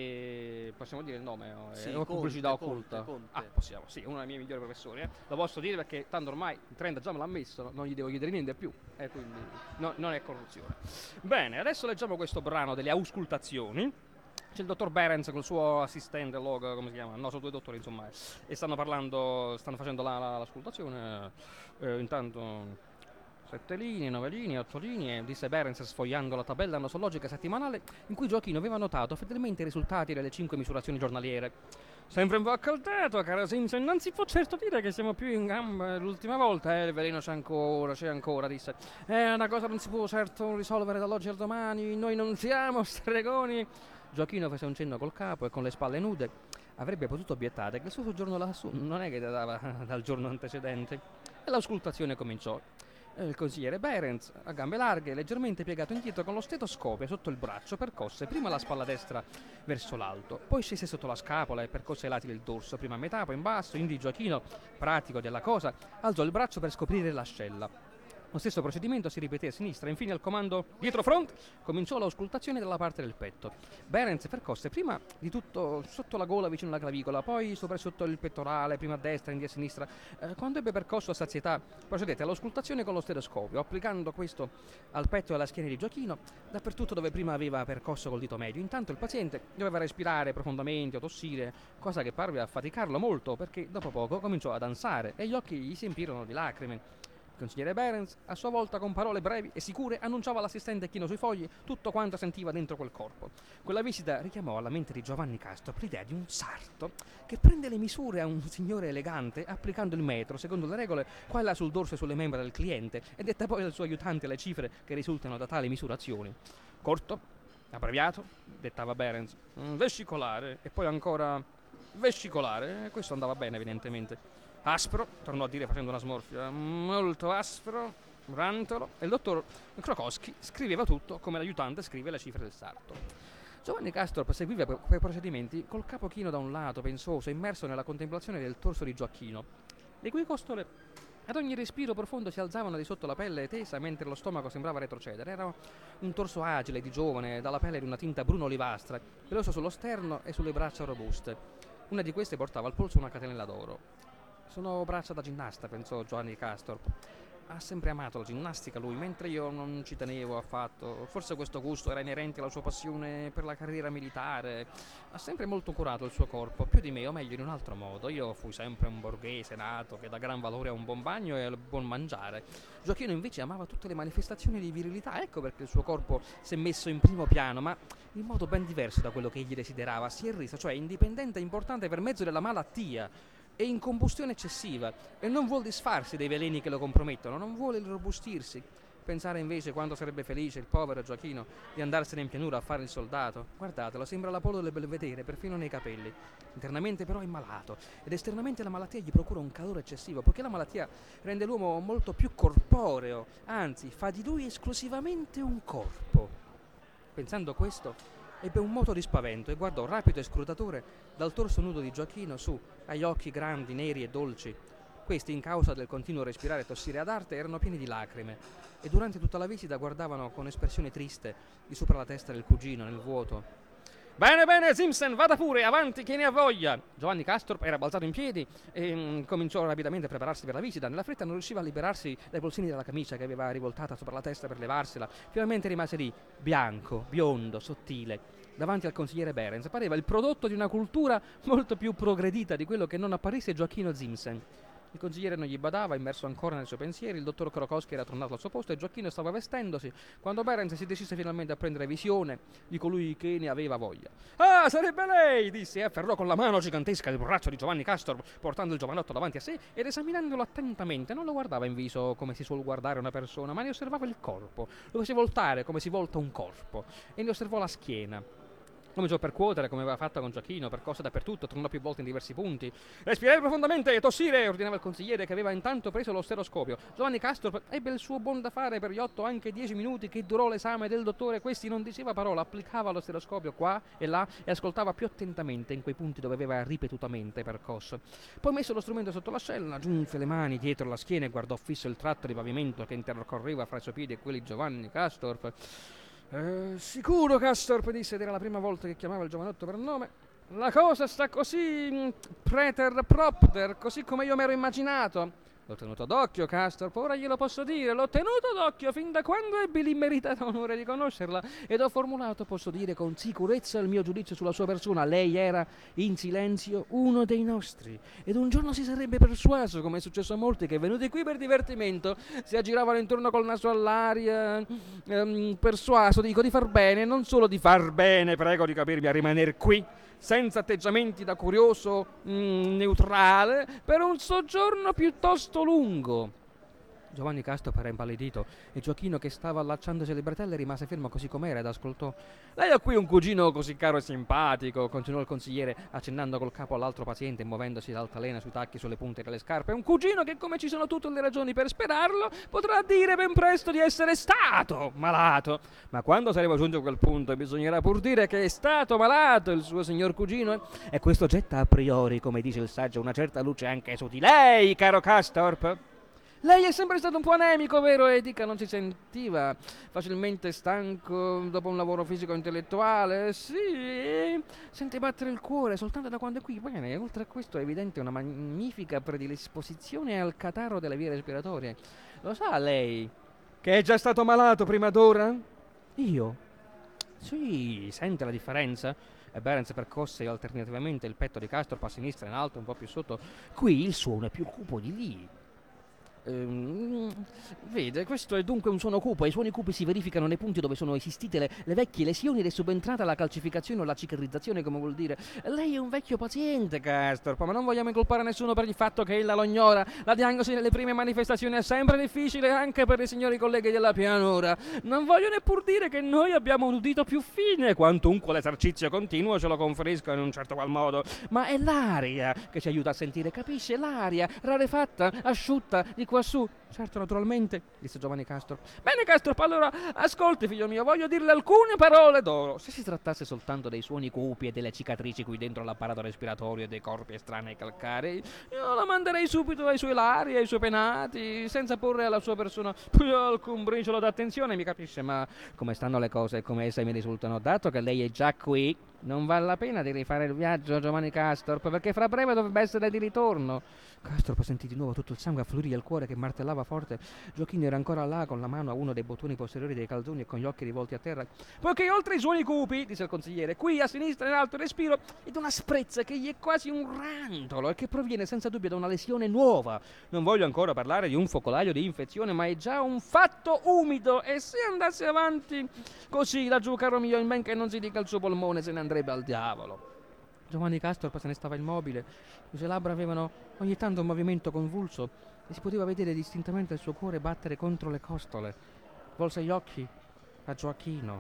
E possiamo dire il nome? Sì, o pubblicità Conte, occulta? Conte. Ah, possiamo, sì, uno dei miei migliori professori. Lo posso dire perché tanto ormai il 30 già me l'ha messo, non gli devo chiedere niente più. E quindi non è corruzione. Bene, adesso leggiamo questo brano delle auscultazioni. C'è il dottor Behrens con il suo assistente, come si chiama? No, sono due dottori, insomma, e stanno facendo l'auscultazione. Intanto 7 linee, 9 linee, 8 linee, disse Behrens sfogliando la tabella nosologica settimanale in cui Gioachino aveva notato fedelmente i risultati delle 5 misurazioni giornaliere. Sempre un po' accaldato, cara Simpson, non si può certo dire che siamo più in gamba l'ultima volta, il veleno c'è ancora, disse. È una cosa non si può certo risolvere dall'oggi al domani, noi non siamo stregoni. Gioachino fece un cenno col capo e con le spalle nude. Avrebbe potuto obiettare che il suo soggiorno lassù non è che datava dal giorno antecedente. E l'auscultazione cominciò. Il consigliere Behrens, a gambe larghe, leggermente piegato indietro con lo stetoscopio sotto il braccio, percosse prima la spalla destra verso l'alto, poi scese sotto la scapola e percosse ai lati del dorso, prima a metà, poi in basso. Indi Gioachino, pratico della cosa, alzò il braccio per scoprire l'ascella. Lo stesso procedimento si ripeté a sinistra. Infine al comando dietro front cominciò l'auscultazione dalla parte del petto. Behrens percosse prima di tutto sotto la gola vicino alla clavicola, poi sopra e sotto il pettorale, prima a destra, indi a sinistra. Quando ebbe percosso a sazietà, procedette all'auscultazione con lo stetoscopio, applicando questo al petto e alla schiena di Gioachino, dappertutto dove prima aveva percosso col dito medio. Intanto il paziente doveva respirare profondamente o tossire, cosa che parve affaticarlo molto, perché dopo poco cominciò ad ansare e gli occhi gli si empirono di lacrime. Il consigliere Behrens, a sua volta con parole brevi e sicure, annunciava all'assistente chino sui fogli tutto quanto sentiva dentro quel corpo. Quella visita richiamò alla mente di Giovanni Castorp l'idea di un sarto che prende le misure a un signore elegante applicando il metro secondo le regole qua e là sul dorso e sulle membra del cliente e detta poi al suo aiutante le cifre che risultano da tali misurazioni. Corto, abbreviato, dettava Behrens, vescicolare e poi ancora vescicolare. Questo andava bene evidentemente. Aspro, tornò a dire facendo una smorfia, molto aspro, rantolo, e il dottor Krokowski scriveva tutto come l'aiutante scrive le cifre del sarto. Giovanni Castorp seguiva quei procedimenti col capo chino da un lato, pensoso, immerso nella contemplazione del torso di Gioachino, le cui costole ad ogni respiro profondo si alzavano di sotto la pelle tesa mentre lo stomaco sembrava retrocedere. Era un torso agile, di giovane, dalla pelle di una tinta bruno-olivastra, peloso sullo sterno e sulle braccia robuste. Una di queste portava al polso una catenella d'oro. Sono braccia da ginnasta, pensò Giovanni Castorp. Ha sempre amato la ginnastica lui, mentre io non ci tenevo affatto. Forse questo gusto era inerente alla sua passione per la carriera militare. Ha sempre molto curato il suo corpo, più di me, o meglio in un altro modo. Io fui sempre un borghese nato che dà gran valore a un buon bagno e al buon mangiare. Gioachino invece amava tutte le manifestazioni di virilità, ecco perché il suo corpo si è messo in primo piano, ma in modo ben diverso da quello che egli desiderava. Si è reso, cioè, indipendente e importante per mezzo della malattia. È in combustione eccessiva e non vuol disfarsi dei veleni che lo compromettono, non vuole irrobustirsi. Pensare invece quanto sarebbe felice il povero Gioachino di andarsene in pianura a fare il soldato. Guardatelo, sembra l'Apollo del Belvedere, perfino nei capelli. Internamente però è malato ed esternamente la malattia gli procura un calore eccessivo, poiché la malattia rende l'uomo molto più corporeo, anzi fa di lui esclusivamente un corpo. Pensando a questo, ebbe un moto di spavento e guardò rapido e scrutatore dal torso nudo di Gioachino su agli occhi grandi, neri e dolci. Questi, in causa del continuo respirare e tossire ad arte, erano pieni di lacrime e durante tutta la visita guardavano con espressione triste di sopra la testa del cugino nel vuoto. Bene, bene, Simpson, vada pure, avanti, chi ne ha voglia. Giovanni Castorp era balzato in piedi e cominciò rapidamente a prepararsi per la visita. Nella fretta non riusciva a liberarsi dai polsini della camicia che aveva rivoltata sopra la testa per levarsela. Finalmente rimase lì, bianco, biondo, sottile, davanti al consigliere Behrens. Pareva il prodotto di una cultura molto più progredita di quello che non apparisse Gioacchino Simpson. Il consigliere non gli badava, immerso ancora nei suoi pensieri. Il dottor Krokowski era tornato al suo posto e Gioacchino stava vestendosi quando Behrens si decise finalmente a prendere visione di colui che ne aveva voglia. «Ah, sarebbe lei!» disse e afferrò con la mano gigantesca il braccio di Giovanni Castorp, portando il giovanotto davanti a sé ed esaminandolo attentamente. Non lo guardava in viso come si suol guardare una persona, ma ne osservava il corpo. Lo fece voltare come si volta un corpo e ne osservò la schiena. Cominciò a percuotere come aveva fatto con Gioacchino, percosse dappertutto, tornò più volte in diversi punti. «Respirare profondamente e tossire!» ordinava il consigliere, che aveva intanto preso lo steroscopio. Giovanni Castorp ebbe il suo buon da fare per gli 8 anche 10 minuti che durò l'esame del dottore. Questi non diceva parola, applicava lo steroscopio qua e là e ascoltava più attentamente in quei punti dove aveva ripetutamente percosso. Poi, messo lo strumento sotto l'ascella, giunse le mani dietro la schiena e guardò fisso il tratto di pavimento che intercorreva fra i suoi piedi e quelli di Giovanni Castorp. Sicuro, Castorp, disse, ed era la prima volta che chiamava il giovanotto per nome. La cosa sta così, preter propter, così come io mi ero immaginato. L'ho tenuto d'occhio, Castorp, ora glielo posso dire, l'ho tenuto d'occhio fin da quando ebbi l'immeritato onore di conoscerla ed ho formulato, posso dire con sicurezza, il mio giudizio sulla sua persona. Lei era, in silenzio, uno dei nostri ed un giorno si sarebbe persuaso, come è successo a molti che venuti qui per divertimento si aggiravano intorno col naso all'aria, persuaso, dico, di far bene, non solo di far bene, prego di capirmi, a rimanere qui senza atteggiamenti da curioso neutrale, per un soggiorno piuttosto lungo. Giovanni Castorp era impallidito e Gioacchino, che stava allacciandosi alle bretelle, rimase fermo così com'era ed ascoltò. «Lei ha qui un cugino così caro e simpatico», continuò il consigliere, accennando col capo all'altro paziente e muovendosi d'altalena sui tacchi sulle punte delle scarpe. «Un cugino che, come ci sono tutte le ragioni per sperarlo, potrà dire ben presto di essere stato malato. Ma quando saremo giunti a quel punto bisognerà pur dire che è stato malato il suo signor cugino, e questo getta a priori, come dice il saggio, una certa luce anche su di lei, caro Castorp. Lei è sempre stato un po' anemico, vero? E dica, non si sentiva facilmente stanco dopo un lavoro fisico intellettuale? Sì, sente battere il cuore soltanto da quando è qui. Bene, oltre a questo è evidente una magnifica predisposizione al catarro delle vie respiratorie. Lo sa lei che è già stato malato prima d'ora? Io? Sì, sente la differenza? E Behrens percosse alternativamente il petto di Castorp a sinistra, in alto, un po' più sotto. Qui il suono è più cupo di lì. Vede, questo è dunque un suono cupo, e i suoni cupi si verificano nei punti dove sono esistite le vecchie lesioni ed è subentrata la calcificazione o la cicatrizzazione, come vuol dire. Lei è un vecchio paziente, Castorp, ma non vogliamo incolpare nessuno per il fatto che ella lo ignora. La diagnosi nelle prime manifestazioni è sempre difficile anche per i signori colleghi della pianura. Non voglio neppur dire che noi abbiamo un udito più fine, quantunque l'esercizio continuo ce lo conferisca in un certo qual modo, ma è l'aria che ci aiuta a sentire, capisce? L'aria rarefatta, asciutta, di quassù. Certo, naturalmente, disse Giovanni Castorp. Bene, Castorp, allora ascolti, figlio mio, voglio dirle alcune parole d'oro. Se si trattasse soltanto dei suoni cupi e delle cicatrici qui dentro l'apparato respiratorio e dei corpi estranei calcarei, io la manderei subito ai suoi lari, ai suoi penati, senza porre alla sua persona più alcun briciolo d'attenzione, mi capisce? Ma come stanno le cose e come esse mi risultano, dato che lei è già qui, non vale la pena di rifare il viaggio, Giovanni Castorp, perché fra breve dovrebbe essere di ritorno. Castorp sentì di nuovo tutto il sangue affluire al cuore che martellava forte. Gioacchino era ancora là, con la mano a uno dei bottoni posteriori dei calzoni e con gli occhi rivolti a terra. Poiché oltre i suoni cupi, disse il consigliere, qui a sinistra in alto il respiro ed una sprezza che gli è quasi un rantolo e che proviene senza dubbio da una lesione nuova. Non voglio ancora parlare di un focolaio di infezione, ma è già un fatto umido, e se andasse avanti così laggiù, caro mio, in men che non si dica il suo polmone, se ne andrebbe al diavolo. Giovanni Castorp se ne stava immobile, le sue labbra avevano ogni tanto un movimento convulso e si poteva vedere distintamente il suo cuore battere contro le costole. Volse gli occhi a Gioacchino.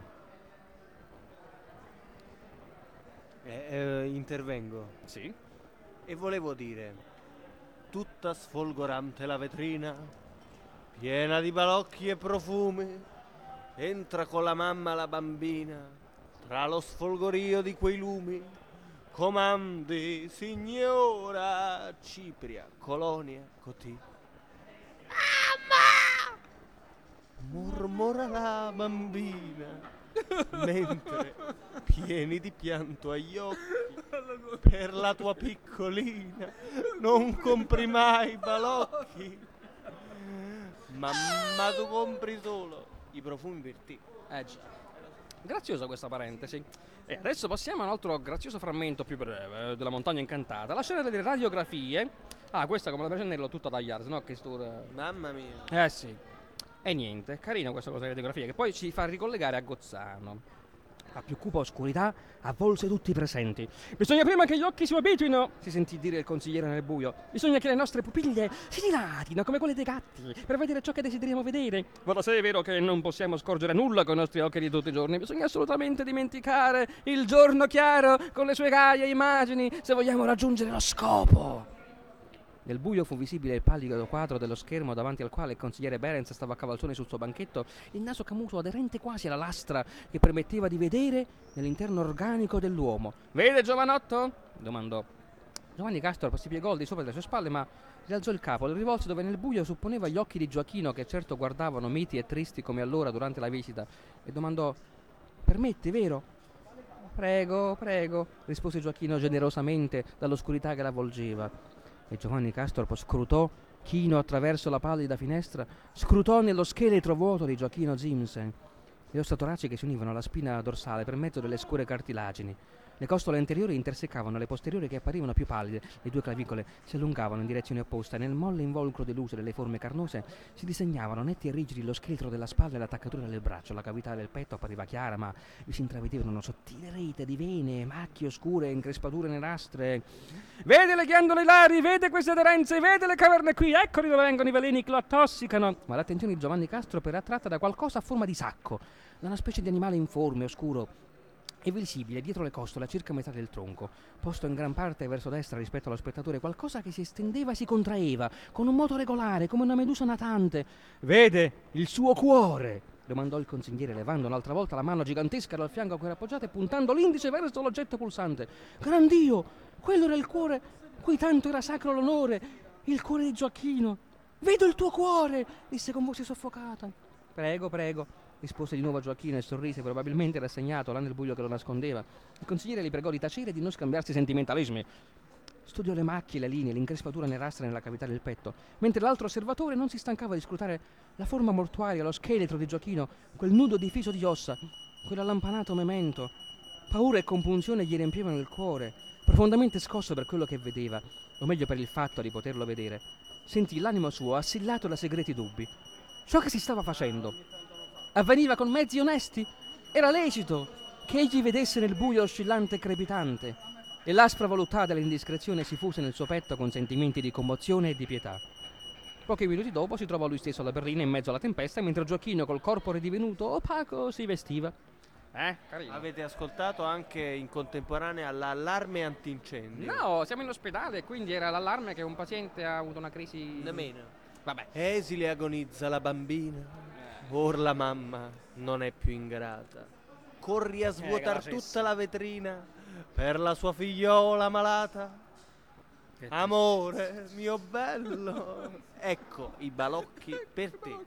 Intervengo. Sì? E volevo dire, tutta sfolgorante la vetrina, piena di balocchi e profumi, entra con la mamma la bambina, tra lo sfolgorio di quei lumi, comandi, signora Cipria, Colonia, Cotì. mormora la bambina, mentre pieni di pianto agli occhi per la tua piccolina non compri mai balocchi, mamma tu compri solo i profumi per te. Graziosa questa parentesi. E adesso passiamo a un altro grazioso frammento più breve della Montagna Incantata, la scena delle radiografie. Questa come la precedente l'ho tutta tagliata, sennò che stura. Mamma mia. Sì. E niente, carina questa cosa delle radiografie, che poi ci fa ricollegare a Gozzano. La più cupa oscurità avvolse tutti i presenti. Bisogna prima che gli occhi si abituino, si sentì dire il consigliere nel buio. Bisogna che le nostre pupille si dilatino come quelle dei gatti per vedere ciò che desideriamo vedere. Ora se è vero che non possiamo scorgere nulla con i nostri occhi di tutti i giorni, bisogna assolutamente dimenticare il giorno chiaro con le sue gaie immagini se vogliamo raggiungere lo scopo. Nel buio fu visibile il pallido quadro dello schermo davanti al quale il consigliere Berenz stava a cavalcione sul suo banchetto, il naso camuto aderente quasi alla lastra che permetteva di vedere nell'interno organico dell'uomo. «Vede, giovanotto?» domandò. Giovanni Castor si piegò al di sopra delle sue spalle, ma rialzò il capo, lo rivolse dove nel buio supponeva gli occhi di Gioacchino, che certo guardavano miti e tristi come allora durante la visita, e domandò: «Permette, vero?» «Prego, prego», rispose Gioacchino generosamente dall'oscurità che l'avvolgeva. E Giovanni Castorp scrutò chino attraverso la pallida finestra, scrutò nello scheletro vuoto di Gioacchino Zimsen le ossa toraciche si univano alla spina dorsale per mezzo delle scure cartilagini. Le costole anteriori intersecavano le posteriori che apparivano più pallide, le due clavicole si allungavano in direzione opposta e nel molle involucro di luce delle forme carnose si disegnavano netti e rigidi lo scheletro della spalla e l'attaccatura del braccio. La cavità del petto appariva chiara, ma vi si intravedevano una sottile rete di vene, macchie oscure, increspature nerastre. «Vede le ghiandole ilari, vede queste aderenze, vede le caverne qui, eccoli dove vengono i veleni che lo attossicano!» Ma l'attenzione di Giovanni Castorp era attratta da qualcosa a forma di sacco, da una specie di animale informe, oscuro e visibile dietro le costole a circa metà del tronco, posto in gran parte verso destra rispetto allo spettatore, qualcosa che si estendeva e si contraeva con un moto regolare come una medusa natante. «Vede il suo cuore?» domandò il consigliere, levando un'altra volta la mano gigantesca dal fianco a cui era appoggiata e puntando l'indice verso l'oggetto pulsante. «Gran Dio! Quello era il cuore cui tanto era sacro l'onore, il cuore di Gioacchino! Vedo il tuo cuore!» disse con voce soffocata. «Prego, prego», rispose di nuovo Gioacchino e sorrise, probabilmente rassegnato là nel buio che lo nascondeva. Il consigliere li pregò di tacere e di non scambiarsi sentimentalismi. Studiò le macchie, le linee, l'increspatura nerastra nella cavità del petto, mentre l'altro osservatore non si stancava di scrutare la forma mortuaria, lo scheletro di Gioacchino, quel nudo diffiso di ossa, quell'allampanato memento. Paura e compunzione gli riempivano il cuore. Profondamente scosso per quello che vedeva, o meglio per il fatto di poterlo vedere, sentì l'animo suo assillato da segreti dubbi. Ciò che si stava facendo avveniva con mezzi onesti? Era lecito che egli vedesse nel buio oscillante e crepitante, e l'aspra voluttà dell'indiscrezione si fuse nel suo petto con sentimenti di commozione e di pietà. Pochi minuti dopo si trovò lui stesso alla berlina in mezzo alla tempesta, mentre Gioacchino col corpo ridivenuto opaco si vestiva. Carino. Avete ascoltato anche in contemporanea l'allarme antincendio? No, siamo in ospedale, quindi era l'allarme che un paziente ha avuto una crisi. Nemmeno. Vabbè. Esile agonizza la bambina, or la mamma non è più ingrata. Corri a svuotar tutta la vetrina per la sua figliola malata. Amore mio bello, ecco i balocchi per te.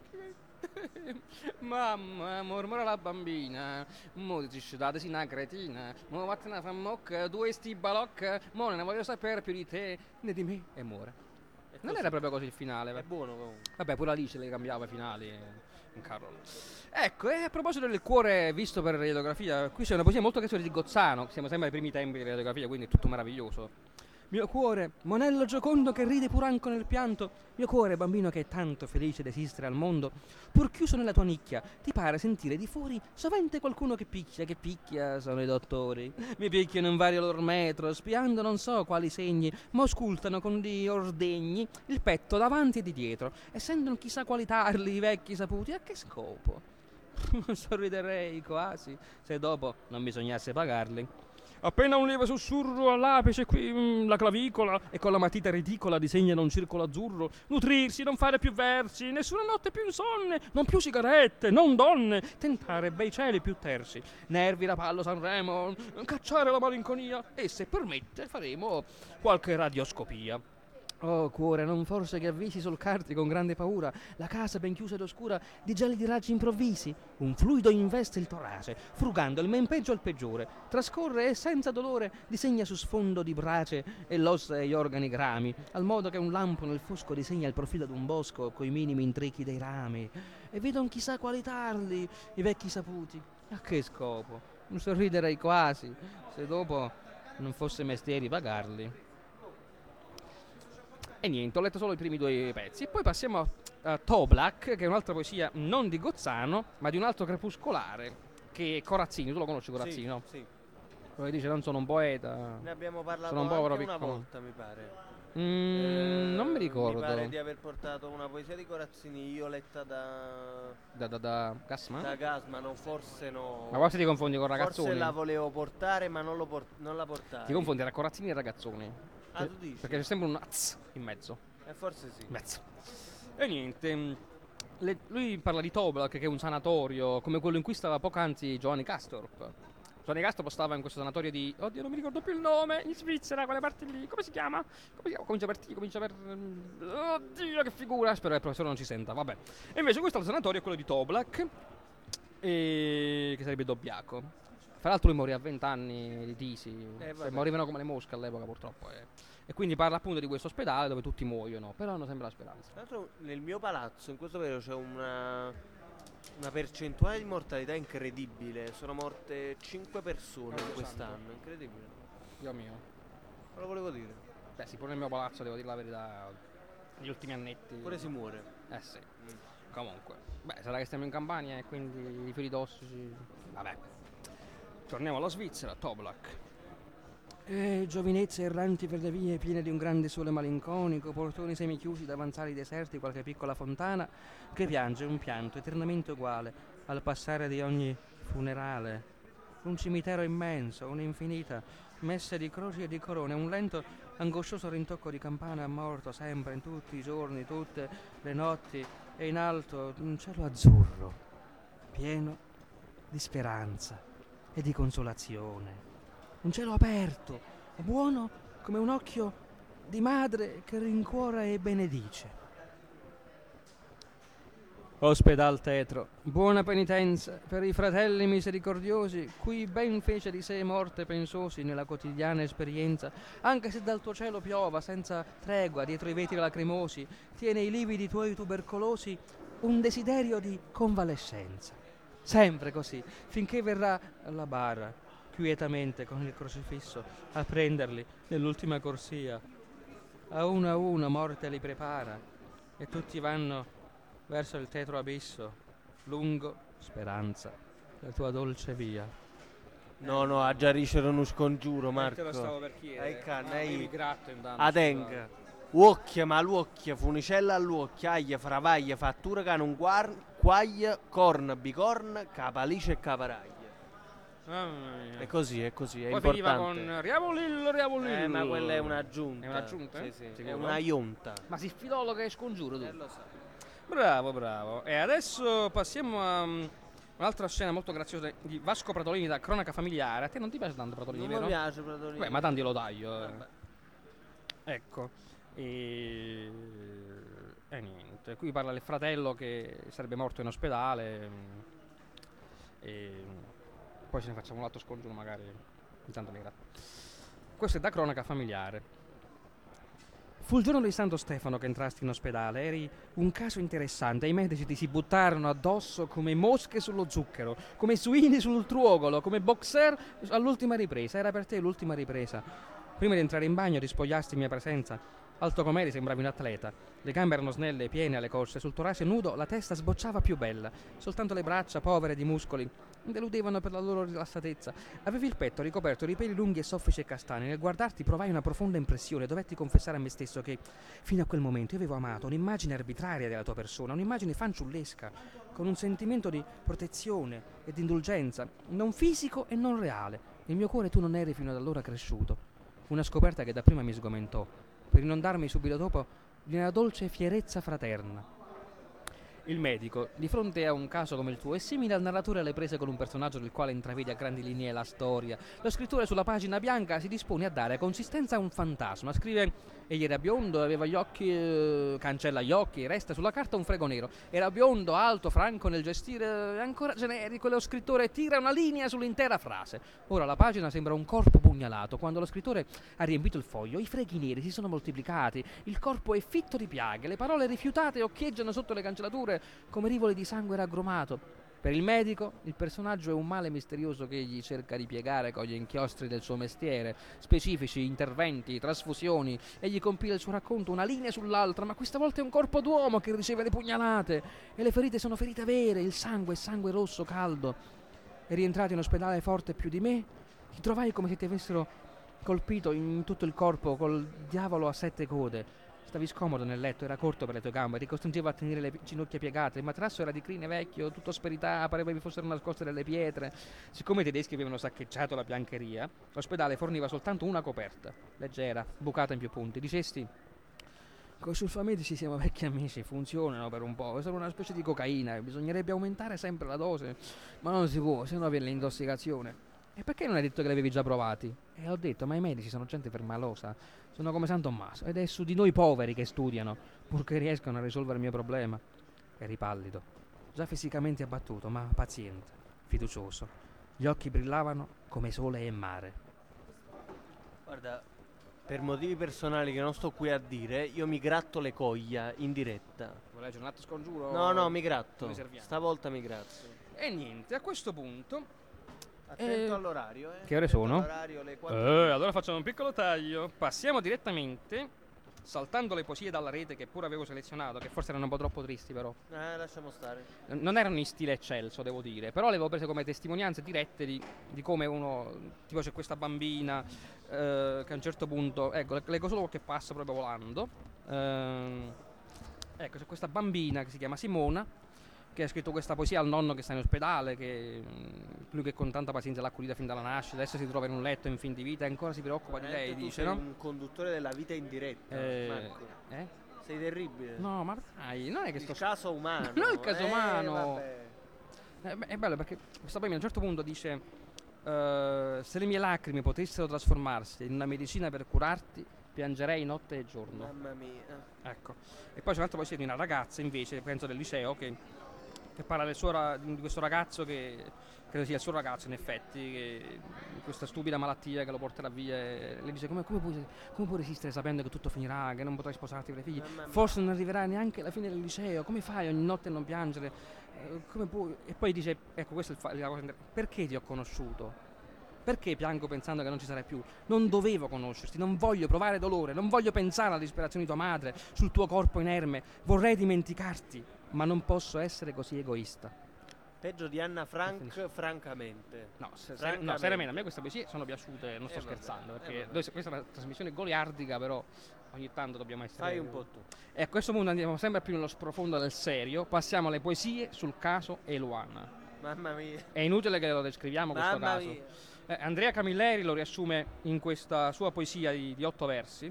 Mamma, mormora la bambina, mo ti sciudate si una cretina, mo vattene a fa mocca, due sti balocca, mo non ne voglio sapere più di te né di me, e muore. Non era proprio così il finale. È buono comunque. Vabbè, pure Alice le cambiava i finali in Carol. Ecco, e a proposito del cuore visto per radiografia, qui c'è una poesia molto casuale di Gozzano, siamo sempre ai primi tempi di radiografia, quindi è tutto meraviglioso. Mio cuore, monello giocondo che ride pur anco nel pianto, mio cuore, bambino che è tanto felice d'esistere al mondo, pur chiuso nella tua nicchia, ti pare sentire di fuori sovente qualcuno che picchia, sono i dottori. Mi picchiano in vario lor metro, spiando non so quali segni, ma auscultano con di ordegni il petto davanti e di dietro, e sentono chissà quali tarli i vecchi saputi, a che scopo? Sorriderei quasi, se dopo non bisognasse pagarli. Appena un lieve sussurro all'apice qui la clavicola e con la matita ridicola disegnano un circolo azzurro. Nutrirsi, non fare più versi, nessuna notte più insonne, non più sigarette, non donne, tentare bei cieli più tersi, nervi Rapallo Sanremo, cacciare la malinconia e se permette faremo qualche radioscopia. Oh cuore, non forse che avvisi solcarti con grande paura la casa ben chiusa ed oscura di gelidi raggi improvvisi? Un fluido investe il torace, frugando il men peggio al peggiore. Trascorre e senza dolore disegna su sfondo di brace e l'ossa e gli organi grami, al modo che un lampo nel fosco disegna il profilo d'un bosco coi minimi intrichi dei rami. E vedon chissà quali tarli, i vecchi saputi. A che scopo? Non sorriderei quasi, se dopo non fosse mestieri pagarli. E niente, ho letto solo i primi due pezzi. E poi passiamo a Toblak, che è un'altra poesia non di Gozzano, ma di un altro crepuscolare, che è Corazzini. Tu lo conosci Corazzini, no? Sì. Dove dice non sono un poeta. Ne abbiamo parlato Sono un povero anche una piccolo. volta, mi pare. Non mi ricordo. Mi pare di aver portato una poesia di Corazzini, io letta Da Gassman? da Gasman, o forse no. Ma forse ti confondi con Ragazzoni. Forse la volevo portare, ma non la portai. Ti confondi tra Corazzini e Ragazzoni. Ah, tu dici? Perché c'è sempre un az in mezzo. Forse sì. Mezzo. E niente. Lui parla di Toblak, che è un sanatorio come quello in cui stava poc'anzi Giovanni Castorp. Giovanni Castorp stava in questo sanatorio di... Oddio, non mi ricordo più il nome. In Svizzera, quelle parti lì. Come si chiama? Comincia per T, comincia per... Oddio, che figura. Spero che il professore non ci senta. Vabbè. E invece questo sanatorio è quello di Toblak, che sarebbe Dobbiaco. Fra l'altro lui morì a 20 anni di tisi. Morivano come le mosche all'epoca, purtroppo. E quindi parla appunto di questo ospedale dove tutti muoiono, però hanno sempre la speranza. Tra l'altro nel mio palazzo in questo periodo c'è una percentuale di mortalità incredibile. Sono morte 5 persone quest'anno, incredibile. Dio mio. Non lo volevo dire. Beh, sì, pure nel mio palazzo, devo dire la verità, negli ultimi annetti. Pure si muore. Sì. Comunque. Beh, sarà che stiamo in Campania e quindi i fili tossici... Vabbè. Torniamo alla Svizzera, Toblak. Giovinezze erranti per le vie piene di un grande sole malinconico, portoni semichiusi davanzali deserti, qualche piccola fontana che piange un pianto eternamente uguale al passare di ogni funerale. Un cimitero immenso, un'infinita messe di croci e di corone, un lento, angoscioso rintocco di campane a morto sempre, in tutti i giorni, tutte le notti, e in alto un cielo azzurro, pieno di speranza e di consolazione. Un cielo aperto, buono come un occhio di madre che rincuora e benedice. Ospedal tetro, buona penitenza per i fratelli misericordiosi, cui ben fece di sé morte pensosi nella quotidiana esperienza, anche se dal tuo cielo piova senza tregua dietro i vetri lacrimosi, tiene i lividi tuoi tubercolosi un desiderio di convalescenza. Sempre così, finché verrà la bara, quietamente con il crocifisso, a prenderli nell'ultima corsia. A uno morte li prepara, e tutti vanno verso il tetro abisso, lungo, speranza, la tua dolce via. No, a già ricevere uno scongiuro, Marco. Te lo stavo per chiedere. Ai gratto intanto. Adeng. Uocchia, ma l'uocchia, funicella all'uocchia, aglia, fravaglia, fattura canun quaglia, corna, bicorna, capalice e caparaglia. Mamma mia. È così, è Poi importante. finiva con Riavolillo. Ma quella è un'aggiunta. È un'aggiunta? Sì, è Sicuro? una ionta. Ma si filologa e scongiuro tu. Lo so. Bravo. E adesso passiamo a un'altra scena molto graziosa di Vasco Pratolini da Cronaca Familiare. A te non ti piace tanto Pratolini, Non vero? mi piace Pratolini. Beh, ma tanti lo taglio. Vabbè. Ecco. E niente. Qui parla del fratello che sarebbe morto in ospedale. E poi ce ne facciamo un altro scongiuro magari. Intanto mi grazie. Questo è da Cronaca Familiare. Fu il giorno di Santo Stefano che entrasti in ospedale. Eri un caso interessante. I medici ti si buttarono addosso come mosche sullo zucchero, come suini sul truogolo, come boxer all'ultima ripresa. Era per te l'ultima ripresa. Prima di entrare in bagno ti spogliasti in mia presenza. Alto com'eri sembravi un atleta. Le gambe erano snelle, piene alle cosce. Sul torace nudo la testa sbocciava più bella. Soltanto le braccia, povere di muscoli, deludevano per la loro rilassatezza. Avevi il petto ricoperto di peli lunghi e soffici e castani. Nel guardarti provai una profonda impressione. Dovetti confessare a me stesso che fino a quel momento io avevo amato un'immagine arbitraria della tua persona, un'immagine fanciullesca, con un sentimento di protezione e di indulgenza, non fisico e non reale. Nel mio cuore tu non eri fino ad allora cresciuto. Una scoperta che dapprima mi sgomentò, per inondarmi subito dopo di una dolce fierezza fraterna. Il medico, di fronte a un caso come il tuo, è simile al narratore alle prese con un personaggio del quale intravede a grandi linee la storia. Lo scrittore sulla pagina bianca si dispone a dare consistenza a un fantasma. Scrive: egli era biondo, aveva gli occhi, cancella gli occhi, resta sulla carta un frego nero. Era biondo, alto, franco nel gestire, ancora generico. E lo scrittore tira una linea sull'intera frase. Ora la pagina sembra un corpo pugnalato. Quando lo scrittore ha riempito il foglio, i freghi neri si sono moltiplicati. Il corpo è fitto di piaghe, le parole rifiutate occhieggiano sotto le cancellature come rivoli di sangue raggromato. Per il medico, il personaggio è un male misterioso che egli cerca di piegare con gli inchiostri del suo mestiere, specifici, interventi, trasfusioni. Egli compila il suo racconto una linea sull'altra, ma questa volta è un corpo d'uomo che riceve le pugnalate e le ferite sono ferite vere, il sangue è sangue rosso caldo. È rientrato in ospedale forte più di me, ti trovai come se ti avessero colpito in tutto il corpo col diavolo a 7 code. Stavi scomodo nel letto, era corto per le tue gambe, ti costringeva a tenere le ginocchia piegate, il matrasso era di crine vecchio, tutto asperità, pareva vi fossero nascoste delle pietre. Siccome i tedeschi avevano saccheggiato la biancheria, l'ospedale forniva soltanto una coperta, leggera, bucata in più punti. Dicesti: coi sulfamedici siamo vecchi amici, funzionano per un po', sono una specie di cocaina, bisognerebbe aumentare sempre la dose, ma non si può, se no viene l'intossicazione. E perché non hai detto che li avevi già provati? E ho detto, ma i medici sono gente permalosa, sono come San Tommaso, ed è su di noi poveri che studiano, purché riescano a risolvere il mio problema. Eri pallido, già fisicamente abbattuto, ma paziente, fiducioso. Gli occhi brillavano come sole e mare. Guarda, per motivi personali che non sto qui a dire, io mi gratto le coglia in diretta. Vuoi leggere un altro scongiuro? No, mi gratto. Riserviamo. Stavolta mi gratto. E niente, a questo punto... Attento all'orario, Che ore sono? All'orario, le 4. Allora facciamo un piccolo taglio. Passiamo direttamente, saltando le poesie dalla rete che pure avevo selezionato, che forse erano un po' troppo tristi però. Lasciamo stare. Non erano in stile eccelso, devo dire, però le avevo prese come testimonianze dirette di come uno, tipo c'è questa bambina che a un certo punto, ecco, leggo solo qualche passo proprio volando. Ecco, c'è questa bambina che si chiama Simona, che ha scritto questa poesia al nonno che sta in ospedale, che lui che con tanta pazienza l'ha accudita fin dalla nascita, adesso si trova in un letto in fin di vita e ancora si preoccupa di lei, Tu dice, sei no? un conduttore della vita in diretta, Marco. Sei terribile. No, ma dai, non è che Il sto... caso umano. Non il caso umano. Vabbè. È bello perché questa bambina a un certo punto dice se le mie lacrime potessero trasformarsi in una medicina per curarti, piangerei notte e giorno. Mamma mia. Ecco. E poi c'è un'altra poesia di una ragazza invece, penso del liceo, che parla di questo ragazzo che credo sia il suo ragazzo in effetti, che questa stupida malattia che lo porterà via, e le dice come puoi resistere sapendo che tutto finirà, che non potrai sposarti per i figli, forse non arriverai neanche alla fine del liceo, come fai ogni notte a non piangere, come puoi? E poi dice, ecco questa è la cosa, perché ti ho conosciuto? Perché piango pensando che non ci sarai più? Non dovevo conoscerti, non voglio provare dolore, non voglio pensare alla disperazione di tua madre, sul tuo corpo inerme, vorrei dimenticarti, ma non posso essere così egoista. Peggio di Anna Frank, francamente. No, seriamente, a me queste poesie sono piaciute, non sto scherzando, perché questa è una trasmissione goliardica, però ogni tanto dobbiamo essere... Fai un po' tu. E a questo punto andiamo sempre più nello sprofondo del serio, passiamo alle poesie sul caso Eluana. Mamma mia. È inutile che lo descriviamo questo Mamma caso. mia. Andrea Camilleri lo riassume in questa sua poesia di 8 versi.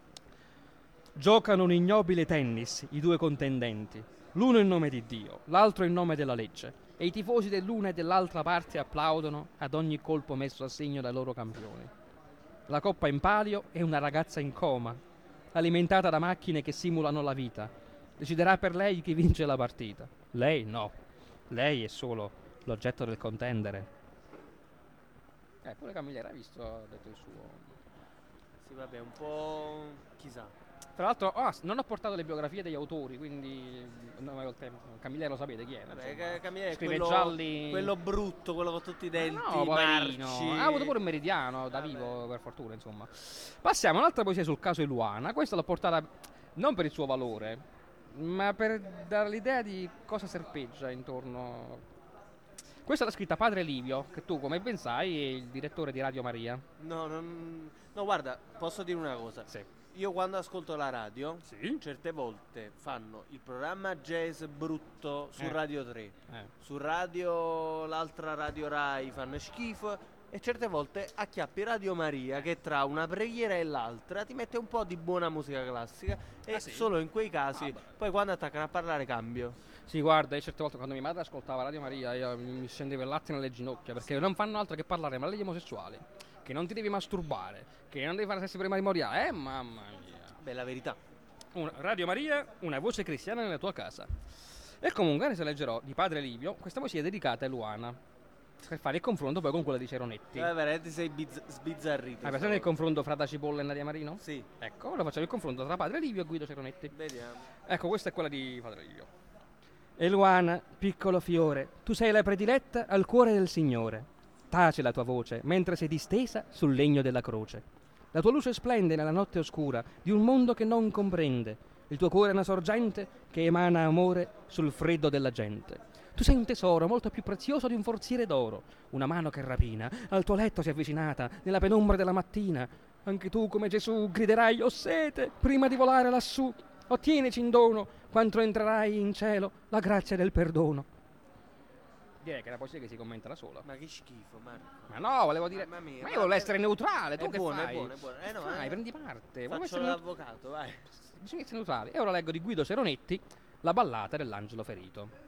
Giocano un ignobile tennis i due contendenti, l'uno in nome di Dio, l'altro in nome della legge, e i tifosi dell'una e dell'altra parte applaudono ad ogni colpo messo a segno dai loro campioni. La coppa in palio è una ragazza in coma, alimentata da macchine che simulano la vita. Deciderà per lei chi vince la partita. Lei no, lei è solo l'oggetto del contendere. Pure Camilleri, hai visto, ha detto il suo. Sì, vabbè, un po'... chissà. Tra l'altro, non ho portato le biografie degli autori, quindi non avevo il tempo. Camilleri lo sapete chi è? Vabbè, Camilleri è scrive quello, gialli. quello brutto, quello con tutti i denti No, poverino. marci. Ha avuto pure un meridiano da vivo, per fortuna, insomma. Passiamo a un'altra poesia sul caso Eluana. Questa l'ho portata non per il suo valore, ma per dare l'idea di cosa serpeggia intorno. Questa l'ha scritta Padre Livio, che tu, come ben sai, è il direttore di Radio Maria. No, guarda, posso dire una cosa. Sì. Io quando ascolto la radio, Sì. certe volte fanno il programma jazz brutto su Eh. Radio 3. Su radio, l'altra Radio Rai fanno schifo. E certe volte acchiappi Radio Maria che tra una preghiera e l'altra ti mette un po' di buona musica classica e sì? solo in quei casi, beh. poi quando attaccano a parlare cambio. Sì, guarda, io certe volte quando mia madre ascoltava Radio Maria io mi scendevo il latte nelle ginocchia perché non fanno altro che parlare male degli omosessuali, che non ti devi masturbare, che non devi fare sesso prematrimoniale, mamma mia. Beh, la verità. Radio Maria, una voce cristiana nella tua casa. E comunque adesso leggerò di Padre Livio, questa poesia è dedicata a Luana, per fare il confronto poi con quella di Ceronetti. Veramente sei sbizzarrito. Hai presente il confronto fra Da Cipolla e Nadia Marino? Sì, Ecco, ora facciamo il confronto tra Padre Livio e Guido Ceronetti. vediamo. Ecco, questa è quella di Padre Livio. Eluana, piccolo fiore, tu sei la prediletta al cuore del Signore. Tace la tua voce mentre sei distesa sul legno della croce. La tua luce splende nella notte oscura di un mondo che non comprende. Il tuo cuore è una sorgente che emana amore sul freddo della gente. Tu sei un tesoro molto più prezioso di un forziere d'oro. Una mano che rapina al tuo letto si è avvicinata nella penombra della mattina. Anche tu, come Gesù, griderai: "Ho sete!" prima di volare lassù. Ottienici in dono, quando entrerai in cielo, la grazia del perdono. Direi che è una poesia che si commenta da sola. Ma che schifo, Marco. Ma no, volevo dire. Mamma mia, Ma io volevo vabbè. essere neutrale. Tu È che buono, fai? è buono, è buono. Che No, fai? Prendi parte. Volevo Faccio essere l'avvocato, vai. Bisogna essere neutrali. E ora leggo di Guido Ceronetti la ballata dell'angelo ferito.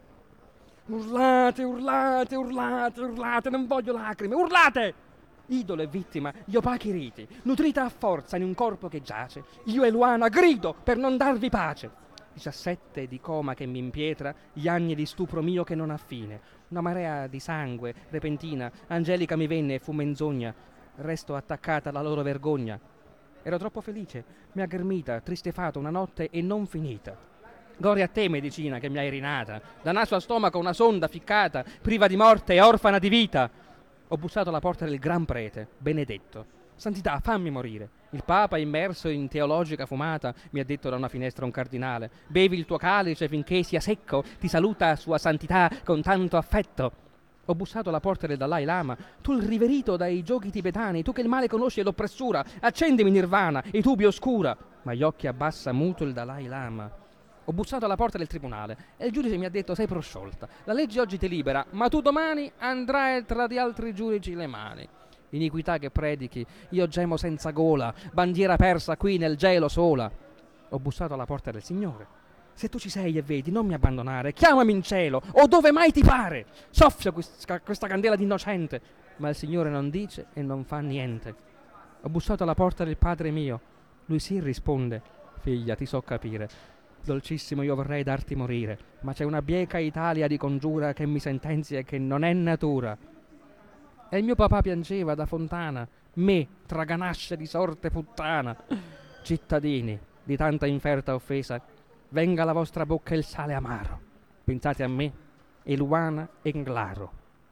Urlate, urlate, urlate, urlate, non voglio lacrime, urlate! Idolo e vittima, gli opachi riti, nutrita a forza in un corpo che giace, io e Luana grido per non darvi pace. 17 di coma che mi impietra, gli anni di stupro mio che non ha fine. Una marea di sangue, repentina, angelica mi venne e fu menzogna. Resto attaccata alla loro vergogna. Ero troppo felice, mi ha ghermita, tristefato una notte e non finita. Gloria a te, medicina, che mi hai rinata, da naso a stomaco una sonda ficcata, priva di morte e orfana di vita. Ho bussato alla porta del gran prete, benedetto. Santità, fammi morire. Il Papa, immerso in teologica fumata, mi ha detto da una finestra un cardinale: bevi il tuo calice finché sia secco, ti saluta sua santità con tanto affetto. Ho bussato alla porta del Dalai Lama, tu il riverito dai giochi tibetani, tu che il male conosci e l'oppressura, accendimi nirvana, i tubi oscura. Ma gli occhi abbassa muto il Dalai Lama. Ho bussato alla porta del tribunale e il giudice mi ha detto: sei prosciolta, la legge oggi ti libera, ma tu domani andrai tra di altri giudici le mani. Iniquità che predichi, io gemo senza gola, bandiera persa qui nel gelo sola. Ho bussato alla porta del Signore. Se tu ci sei e vedi, non mi abbandonare, chiamami in cielo o dove mai ti pare. Soffia questa candela d'innocente, ma il Signore non dice e non fa niente. Ho bussato alla porta del Padre mio, lui sì risponde: figlia, ti so capire. Dolcissimo, io vorrei darti morire, ma c'è una bieca Italia di congiura che mi sentenzia che non è natura. E il mio papà piangeva da fontana, me, tra ganasce di sorte puttana. Cittadini, di tanta inferta offesa, venga alla vostra bocca il sale amaro. Pensate a me, Eluana e Nglaro.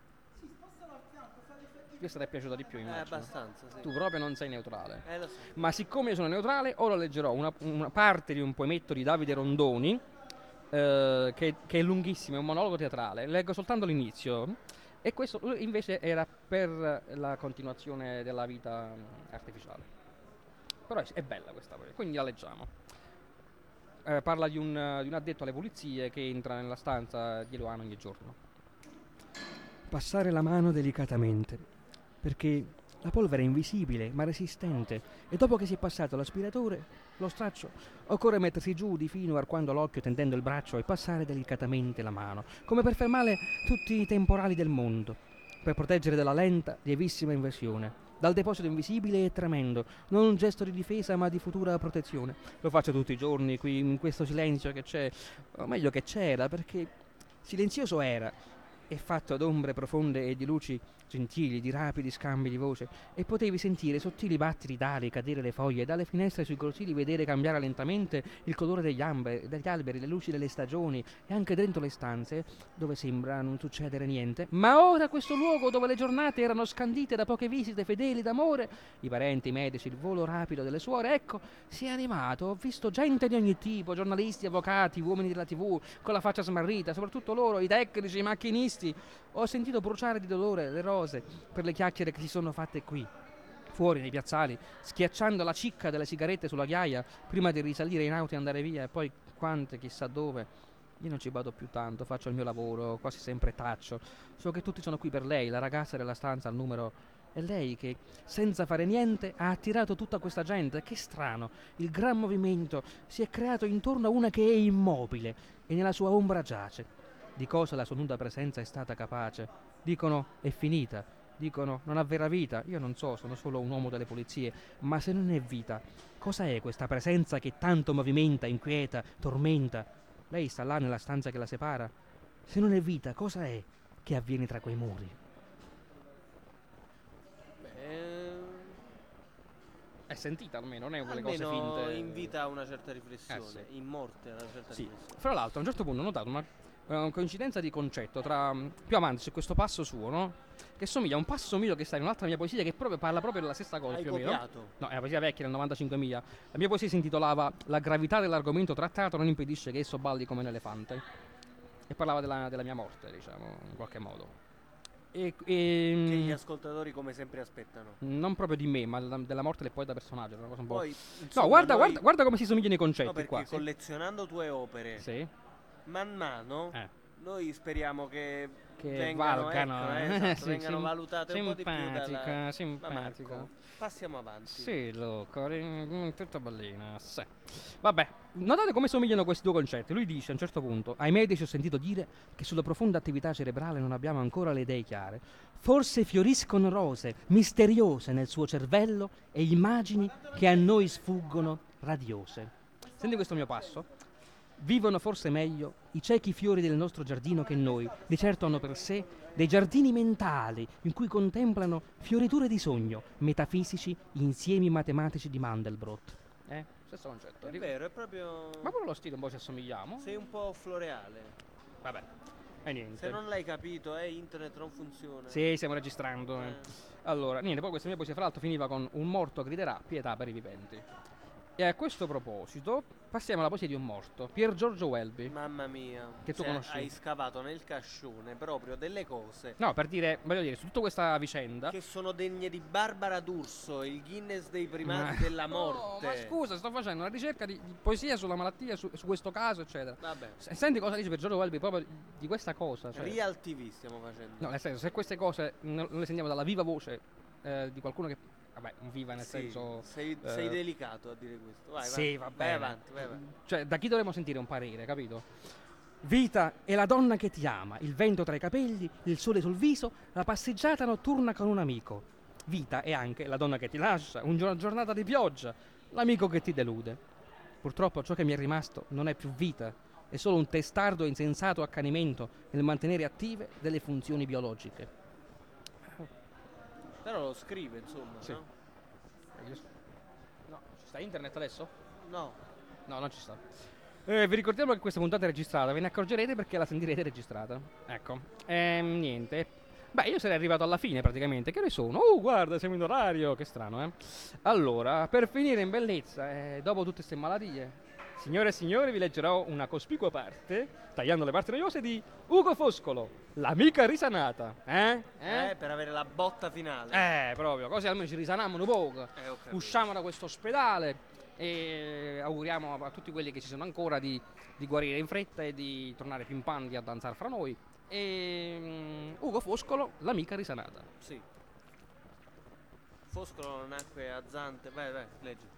Questa ti è piaciuta di più, immagino. Abbastanza, sì. Tu proprio non sei neutrale. Lo so. Ma siccome io sono neutrale, ora leggerò una parte di un poemetto di Davide Rondoni, che è lunghissimo, è un monologo teatrale. Leggo soltanto l'inizio. E questo invece era per la continuazione della vita artificiale. Però è bella questa poesia, quindi la leggiamo. Parla di un addetto alle pulizie che entra nella stanza di Eluana ogni giorno. Passare la mano delicatamente, perché la polvere è invisibile ma resistente, e dopo che si è passato l'aspiratore, lo straccio, occorre mettersi giù di fino arcuando l'occhio, tendendo il braccio, e passare delicatamente la mano, come per fermare tutti i temporali del mondo, per proteggere dalla lenta, lievissima invasione, dal deposito invisibile e tremendo, non un gesto di difesa ma di futura protezione. Lo faccio tutti i giorni qui in questo silenzio che c'è, o meglio che c'era, perché silenzioso era, e fatto ad ombre profonde e di luci gentili, di rapidi scambi di voce, e potevi sentire sottili battiti d'ali, cadere le foglie, e dalle finestre sui cortili vedere cambiare lentamente il colore degli alberi, le luci delle stagioni, e anche dentro le stanze dove sembra non succedere niente. Ma ora questo luogo dove le giornate erano scandite da poche visite fedeli d'amore, i parenti, i medici, il volo rapido delle suore, ecco, si è animato. Ho visto gente di ogni tipo, giornalisti, avvocati, uomini della TV con la faccia smarrita, soprattutto loro, i tecnici, i macchinisti. Ho sentito bruciare di dolore le rose per le chiacchiere che si sono fatte qui, fuori nei piazzali, schiacciando la cicca delle sigarette sulla ghiaia prima di risalire in auto e andare via, e poi quante chissà dove. Io non ci vado più tanto, faccio il mio lavoro, quasi sempre taccio. So che tutti sono qui per lei, la ragazza della stanza al numero È lei che, senza fare niente, ha attirato tutta questa gente. Che strano, il gran movimento si è creato intorno a una che è immobile e nella sua ombra giace. Di cosa la sua nuda presenza è stata capace? Dicono è finita, dicono non ha vera vita. Io non so, sono solo un uomo delle pulizie, ma se non è vita, cosa è questa presenza che tanto movimenta, inquieta, tormenta? Lei sta là nella stanza che la separa? Se non è vita, cosa è che avviene tra quei muri? È sentita almeno, non è quelle cose almeno finte. invita a una certa riflessione, Sì. in morte a una certa Sì. riflessione. Fra l'altro, a un certo punto ho notato una coincidenza di concetto tra più avanti su questo passo suo, no? Che somiglia a un passo mio che sta in un'altra mia poesia che parla proprio della stessa cosa. Hai più o meno. copiato? No, è una poesia vecchia, del 95 mila. La mia poesia si intitolava La gravità dell'argomento trattato non impedisce che esso balli come un elefante. E parlava della mia morte, diciamo, in qualche modo. Che gli ascoltatori come sempre aspettano. Non proprio di me, ma della morte del poeta personaggio. È una cosa un po'. Poi, No, insomma, guarda, noi- guarda come si somigliano i No, concetti perché qua. Sì. collezionando tue opere, Sì. man mano, noi speriamo che vengano, valgano, esatto, sì, vengano valutate un po' di più dalla... simpatica. Ma Marco, passiamo avanti. Sì, tutta bellina. Sì. Vabbè, notate come somigliano questi due concetti. Lui dice a un certo punto: ai medici ho sentito dire che sulla profonda attività cerebrale non abbiamo ancora le idee chiare. Forse fioriscono rose misteriose nel suo cervello e immagini che a noi sfuggono radiose. Senti questo mio passo? Vivono forse meglio i ciechi fiori del nostro giardino che noi, di certo hanno per sé dei giardini mentali in cui contemplano fioriture di sogno, metafisici, insiemi matematici di Mandelbrot. Stesso concetto. È vero, è proprio... Ma pure lo stile un po' ci assomigliamo. Sei un po' floreale. Vabbè, e niente. Se non l'hai capito, internet non funziona. Sì, stiamo registrando. Allora, niente, poi questa mia poesia fra l'altro finiva con un morto griderà pietà per i viventi. E a questo proposito passiamo alla poesia di un morto, Pier Giorgio Welby. Mamma mia. Che tu conosci. Hai scavato nel cascione proprio delle cose No, per dire, voglio dire, su tutta questa vicenda. che sono degne di Barbara D'Urso, il Guinness dei primati della morte. No, ma scusa, sto facendo una ricerca di poesia sulla malattia, su questo caso, eccetera. Vabbè. Senti cosa dice per Giorgio Welby proprio di questa cosa. Cioè, Real TV stiamo facendo. no, nel senso, se queste cose non le sentiamo dalla viva voce di qualcuno che, vabbè, viva nel Sì, senso. sei delicato a dire questo. Vai, Sì, vai. va bene. Vai avanti. Cioè, da chi dovremmo sentire un parere, capito? Vita è la donna che ti ama, il vento tra i capelli, il sole sul viso, la passeggiata notturna con un amico. Vita è anche la donna che ti lascia, una giornata di pioggia, l'amico che ti delude. Purtroppo ciò che mi è rimasto non è più vita, è solo un testardo e insensato accanimento nel mantenere attive delle funzioni biologiche. Però lo scrive, insomma, Sì. no? No, ci sta internet adesso? No. No, non ci sta. Vi ricordiamo che questa puntata è registrata, ve ne accorgerete perché la sentirete registrata. Ecco, niente. Beh, io sarei arrivato alla fine praticamente. Che ore sono? Guarda, siamo in orario. Che strano, eh? Allora, per finire in bellezza, dopo tutte queste malattie, signore e signori, vi leggerò una cospicua parte, tagliando le parti noiose, di Ugo Foscolo, l'amica risanata. Per avere la botta finale. Proprio, così almeno ci risanammo un poco. Ho capito. Usciamo da questo ospedale e auguriamo a tutti quelli che ci sono ancora di guarire in fretta e di tornare pimpandi a danzare fra noi. E Ugo Foscolo, l'amica risanata. Sì. Foscolo nacque a Zante. Vai, leggi.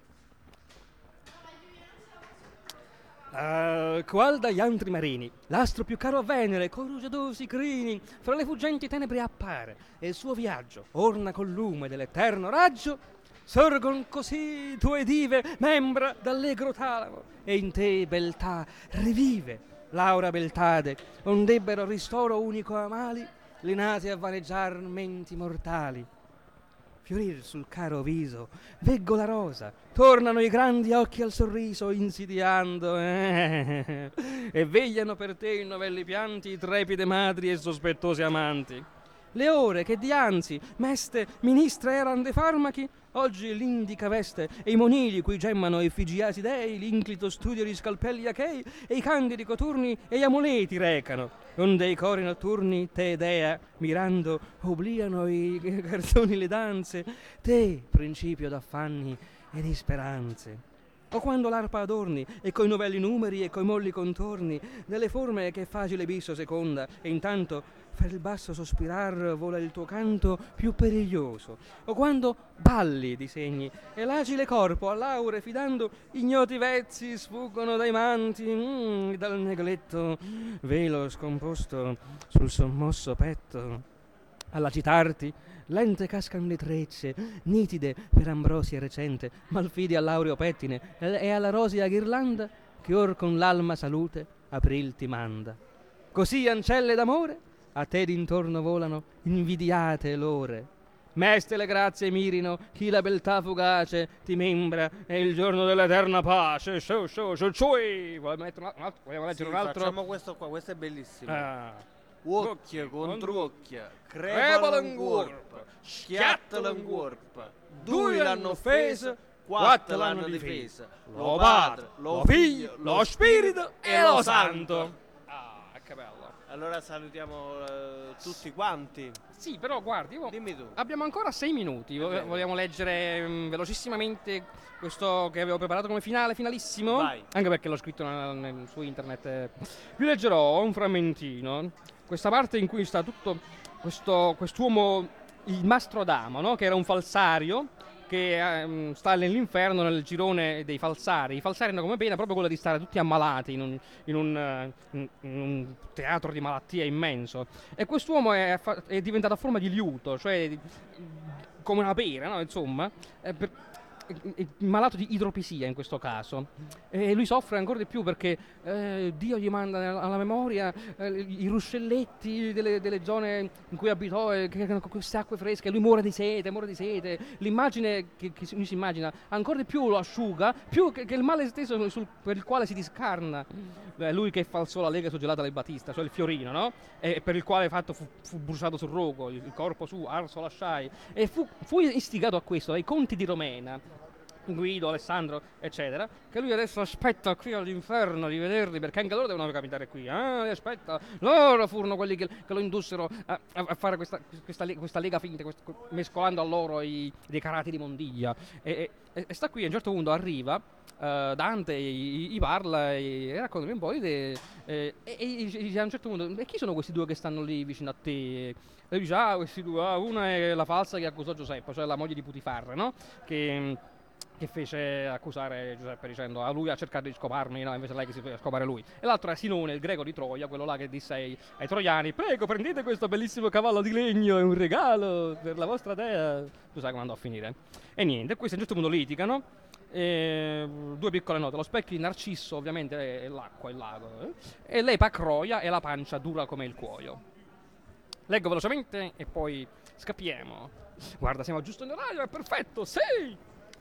Vai. Qual dagli antri marini, l'astro più caro a Venere, coi ruggiosi crini, fra le fuggenti tenebre appare, e il suo viaggio orna col lume dell'eterno raggio. Sorgon così tue dive membra d'allegro talamo, e in te beltà rivive l'aura beltade, ond'ebbero ristoro unico a mali, le nate a vaneggiar menti mortali. Fiorir sul caro viso, veggo la rosa, tornano i grandi occhi al sorriso insidiando, e vegliano per te in novelli pianti trepide madri e sospettose amanti. Le ore che dianzi, meste, ministra eran de farmachi, oggi l'indica veste e i monili cui gemmano effigiati dei, l'inclito studio di scalpelli achei e i candidi coturni e gli amuleti recano, onde i cori notturni te dea, mirando, obliano i garzoni le danze, te, principio d'affanni e di speranze. O quando l'arpa adorni, e coi novelli numeri e coi molli contorni, delle forme che facile visto seconda, e intanto per il basso sospirar vola il tuo canto più periglioso. O quando balli disegni, e l'agile corpo all'aure fidando ignoti vezzi sfuggono dai manti, dal negletto velo scomposto sul sommosso petto. All'agitarti, lente cascan le trecce, nitide per ambrosia recente, malfidi all'aureo pettine e alla rosea ghirlanda che or con l'alma salute april ti manda. Così ancelle d'amore a te d'intorno volano invidiate l'ore. Meste le grazie mirino, chi la beltà fugace ti membra, è il giorno dell'eterna pace. Vogliamo leggere un altro? Facciamo questo qua, questo è bellissimo. Ah. Occhia contro occhia, Crepala crepala in in corpo, corpo, schiattala in corpo. corpo. Due Due l'hanno offesa, quattro l'hanno difesa. Lo Padre, lo Figlio, lo Spirito e lo Santo. Ah, che bello. Allora salutiamo tutti quanti. Sì, però guardi, Dimmi tu. abbiamo ancora 6 minuti. bene. Vogliamo leggere velocissimamente questo che avevo preparato come finalissimo? Vai. Anche perché l'ho scritto su internet. Vi leggerò un frammentino. Questa parte in cui sta tutto quest'uomo, il Mastrodamo, no? Che era un falsario che sta nell'inferno nel girone dei falsari. I falsari hanno come pena proprio quella di stare tutti ammalati in un teatro di malattia immenso. E quest'uomo è diventato a forma di liuto, cioè come una pera, no? Insomma, è malato di idropisia in questo caso. E lui soffre ancora di più perché Dio gli manda alla memoria i ruscelletti delle zone in cui abitò, che hanno queste acque fresche, e lui muore di sete. L'immagine che lui si immagina ancora di più lo asciuga, più che il male stesso per il quale si discarna. Lui che falsò la lega suggellata del Battista, cioè il fiorino, no? E per il quale fu bruciato sul rogo, il corpo su, arso lasciai. E fu istigato a questo dai conti di Romena, Guido, Alessandro, eccetera, che lui adesso aspetta qui all'inferno di vederli, perché anche loro devono capitare qui. Aspetta, loro furono quelli che lo indussero a fare questa lega finta, mescolando a loro dei carati di Mondiglia. E sta qui, a un certo punto arriva Dante, gli parla e racconta un po' e a un certo punto: e chi sono questi due che stanno lì vicino a te? E lui dice: questi due, una è la falsa che accusò Giuseppe, cioè la moglie di Putifarra, no? Che fece accusare Giuseppe dicendo: lui ha cercato di scoparmi, no, invece lei che si deve scopare lui. E l'altro è Sinone, il greco di Troia, quello là che disse ai troiani: prego, prendete questo bellissimo cavallo di legno, è un regalo per la vostra dea. Tu sai come andò a finire. E niente, questi a un certo punto litigano. Due piccole note: lo specchio di Narcisso ovviamente è l'acqua, il lago, e lei pacroia e la pancia dura come il cuoio. Leggo velocemente e poi scappiamo. Guarda, siamo giusto in orario, è perfetto, sì!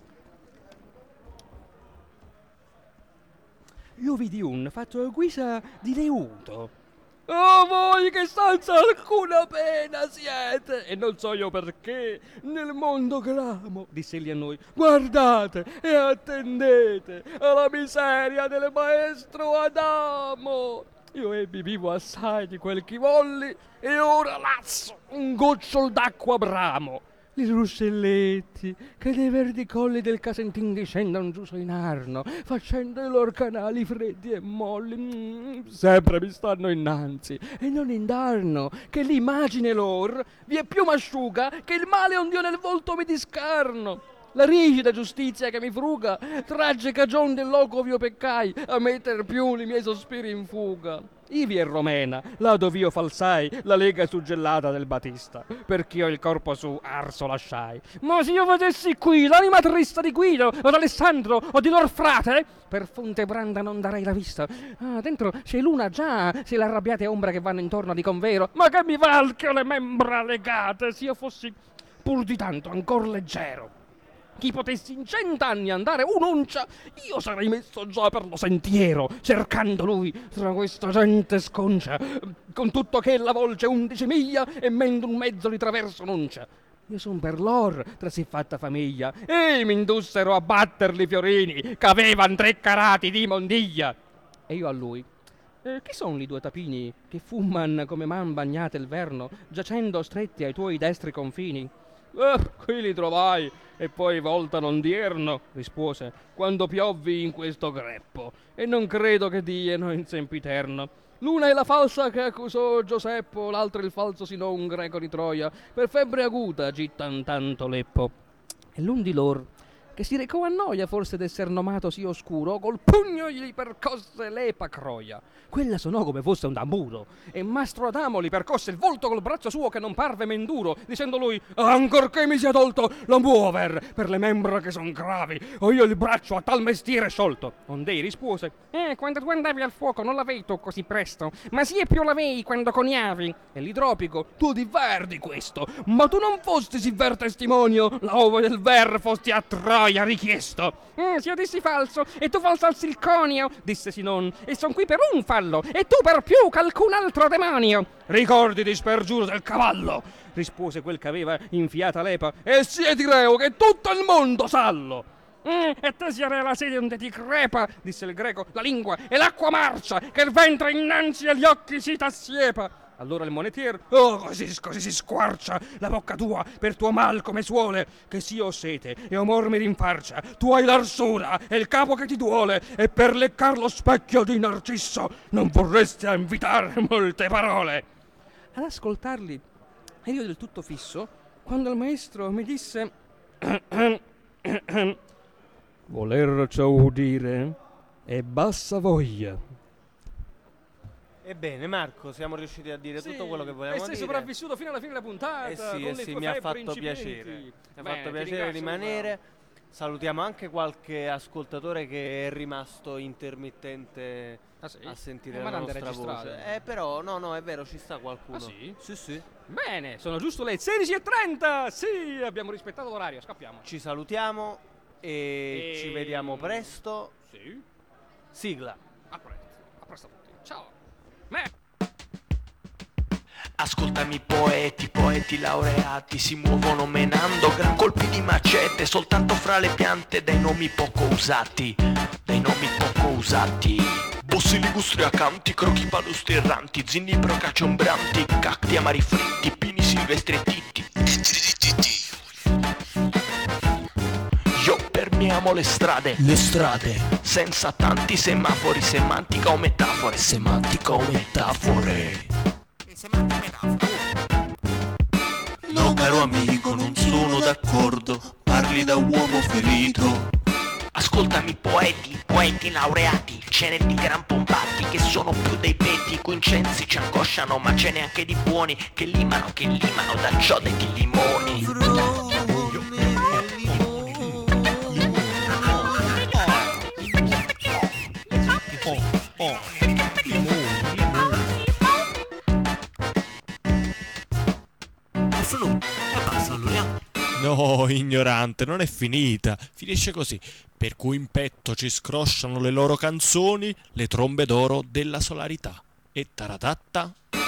Io vidi un fatto a guisa di leuto. Oh, voi che senza alcuna pena siete, e non so io perché, nel mondo gramo, disse egli a noi, guardate e attendete alla miseria del maestro Adamo. Io ebbi vivo assai di quel che volli, e ora lasso un gocciol d'acqua bramo. I ruscelletti che dai verdi colli del Casentin discendono giù in Arno, facendo i loro canali freddi e molli, sempre mi stanno innanzi, e non indarno che l'immagine lor vi è più m'asciuga che il male ond'io nel volto mi discarno. La rigida giustizia che mi fruga tragge cagion del loco ov'io peccai a metter più i miei sospiri in fuga. Ivi è Romena, là dov'io falsai la lega suggellata del Battista, perch'io il corpo su arso lasciai. Ma se io vedessi qui l'anima trista di Guido o d'Alessandro o di lor frate, per Fontebranda non darei la vista. Dentro c'è luna già, se le arrabbiate ombre che vanno intorno di convero, ma che mi val che ho le membra legate, se io fossi pur di tanto ancor leggero. Chi potessi in 100 anni andare un'uncia, io sarei messo già per lo sentiero, cercando lui tra questa gente sconcia, con tutto che la volge 11 miglia e mendo un mezzo di traverso nuncia. Io son per lor tra siffatta famiglia, e mi indussero a batterli i fiorini, che avevan 3 carati di mondiglia. E io a lui: chi son li 2 tapini che fumman come man bagnate il verno, giacendo stretti ai tuoi destri confini? Qui li trovai, e poi volta non dierno, rispose, quando piovvi in questo greppo, e non credo che dieno in sempiterno. L'una è la falsa che accusò Giuseppo, l'altra il falso Sinò, un greco di Troia, per febbre aguta gittan tanto leppo. E l'un di lor, che si recò a noia forse d'esser nomato sì oscuro, col pugno gli percosse l'epa croia. Quella sonò come fosse un tamburo, e mastro Adamo gli percosse il volto col braccio suo che non parve menduro, dicendo lui, ancorché mi sia tolto, lo muover per le membra che son gravi, o io il braccio a tal mestiere sciolto. Ond'ei rispose, quando tu andavi al fuoco non l'avevi tu così presto, ma sì e più l'avevi quando coniavi. E l'idropico, tu di ver di questo, ma tu non fosti sì ver testimonio, l'ove del ver fosti a Troia richiesto. Se io dissi falso, e tu falsalsi il conio, disse Sinon, e son qui per un fallo, e tu per più ch'alcun altro demonio. Ricorditi spergiuro del cavallo, rispose quel che aveva infiata l'epa, e siedi reo che tutto il mondo sallo. E te siare la sede onde ti crepa, disse il greco, la lingua e l'acqua marcia, che il ventre innanzi agli occhi si t'assiepa. Allora il monetier, così si squarcia la bocca tua per tuo mal come suole, che s'io ho sete e amor mi rinfarcia, tu hai l'arsura e il capo che ti duole, e per leccar lo specchio di Narcisso non vorresti a invitar molte parole. Ad ascoltarli ed io del tutto fisso, quando il maestro mi disse voler ciò udire è bassa voglia. Ebbene Marco, siamo riusciti a dire tutto quello che volevamo dire. E sei sopravvissuto fino alla fine della puntata. Sì, mi ha fatto piacere. Mi ha fatto piacere rimanere. Salutiamo anche qualche ascoltatore che è rimasto intermittente a sentire la nostra voce. Però no, è vero, ci sta qualcuno. Ah sì? Sì. Bene, sono giusto le 16:30. Sì, abbiamo rispettato l'orario, scappiamo. Ci salutiamo e ci vediamo presto. Sì. Sigla. A presto a tutti. Ciao. Ascoltami poeti laureati si muovono menando gran colpi di macete soltanto fra le piante dai nomi poco usati. Bossi ligustri acanti, crochi palustri erranti, zinni procaci ombranti, cacti amari fritti, pini silvestri e titti. Io permiamo le strade, senza tanti semafori, semantica o metafore. No caro amico, non sono d'accordo, parli da uomo ferito. Ascoltami poeti laureati, ce n'è di gran pompati che sono più dei peti, coincensi ci angosciano, ma ce n'è anche di buoni che limano da ciò dei limoni. No, ignorante, non è finita. Finisce così. Per cui in petto ci scrosciano le loro canzoni, le trombe d'oro della solarità. E taratatta.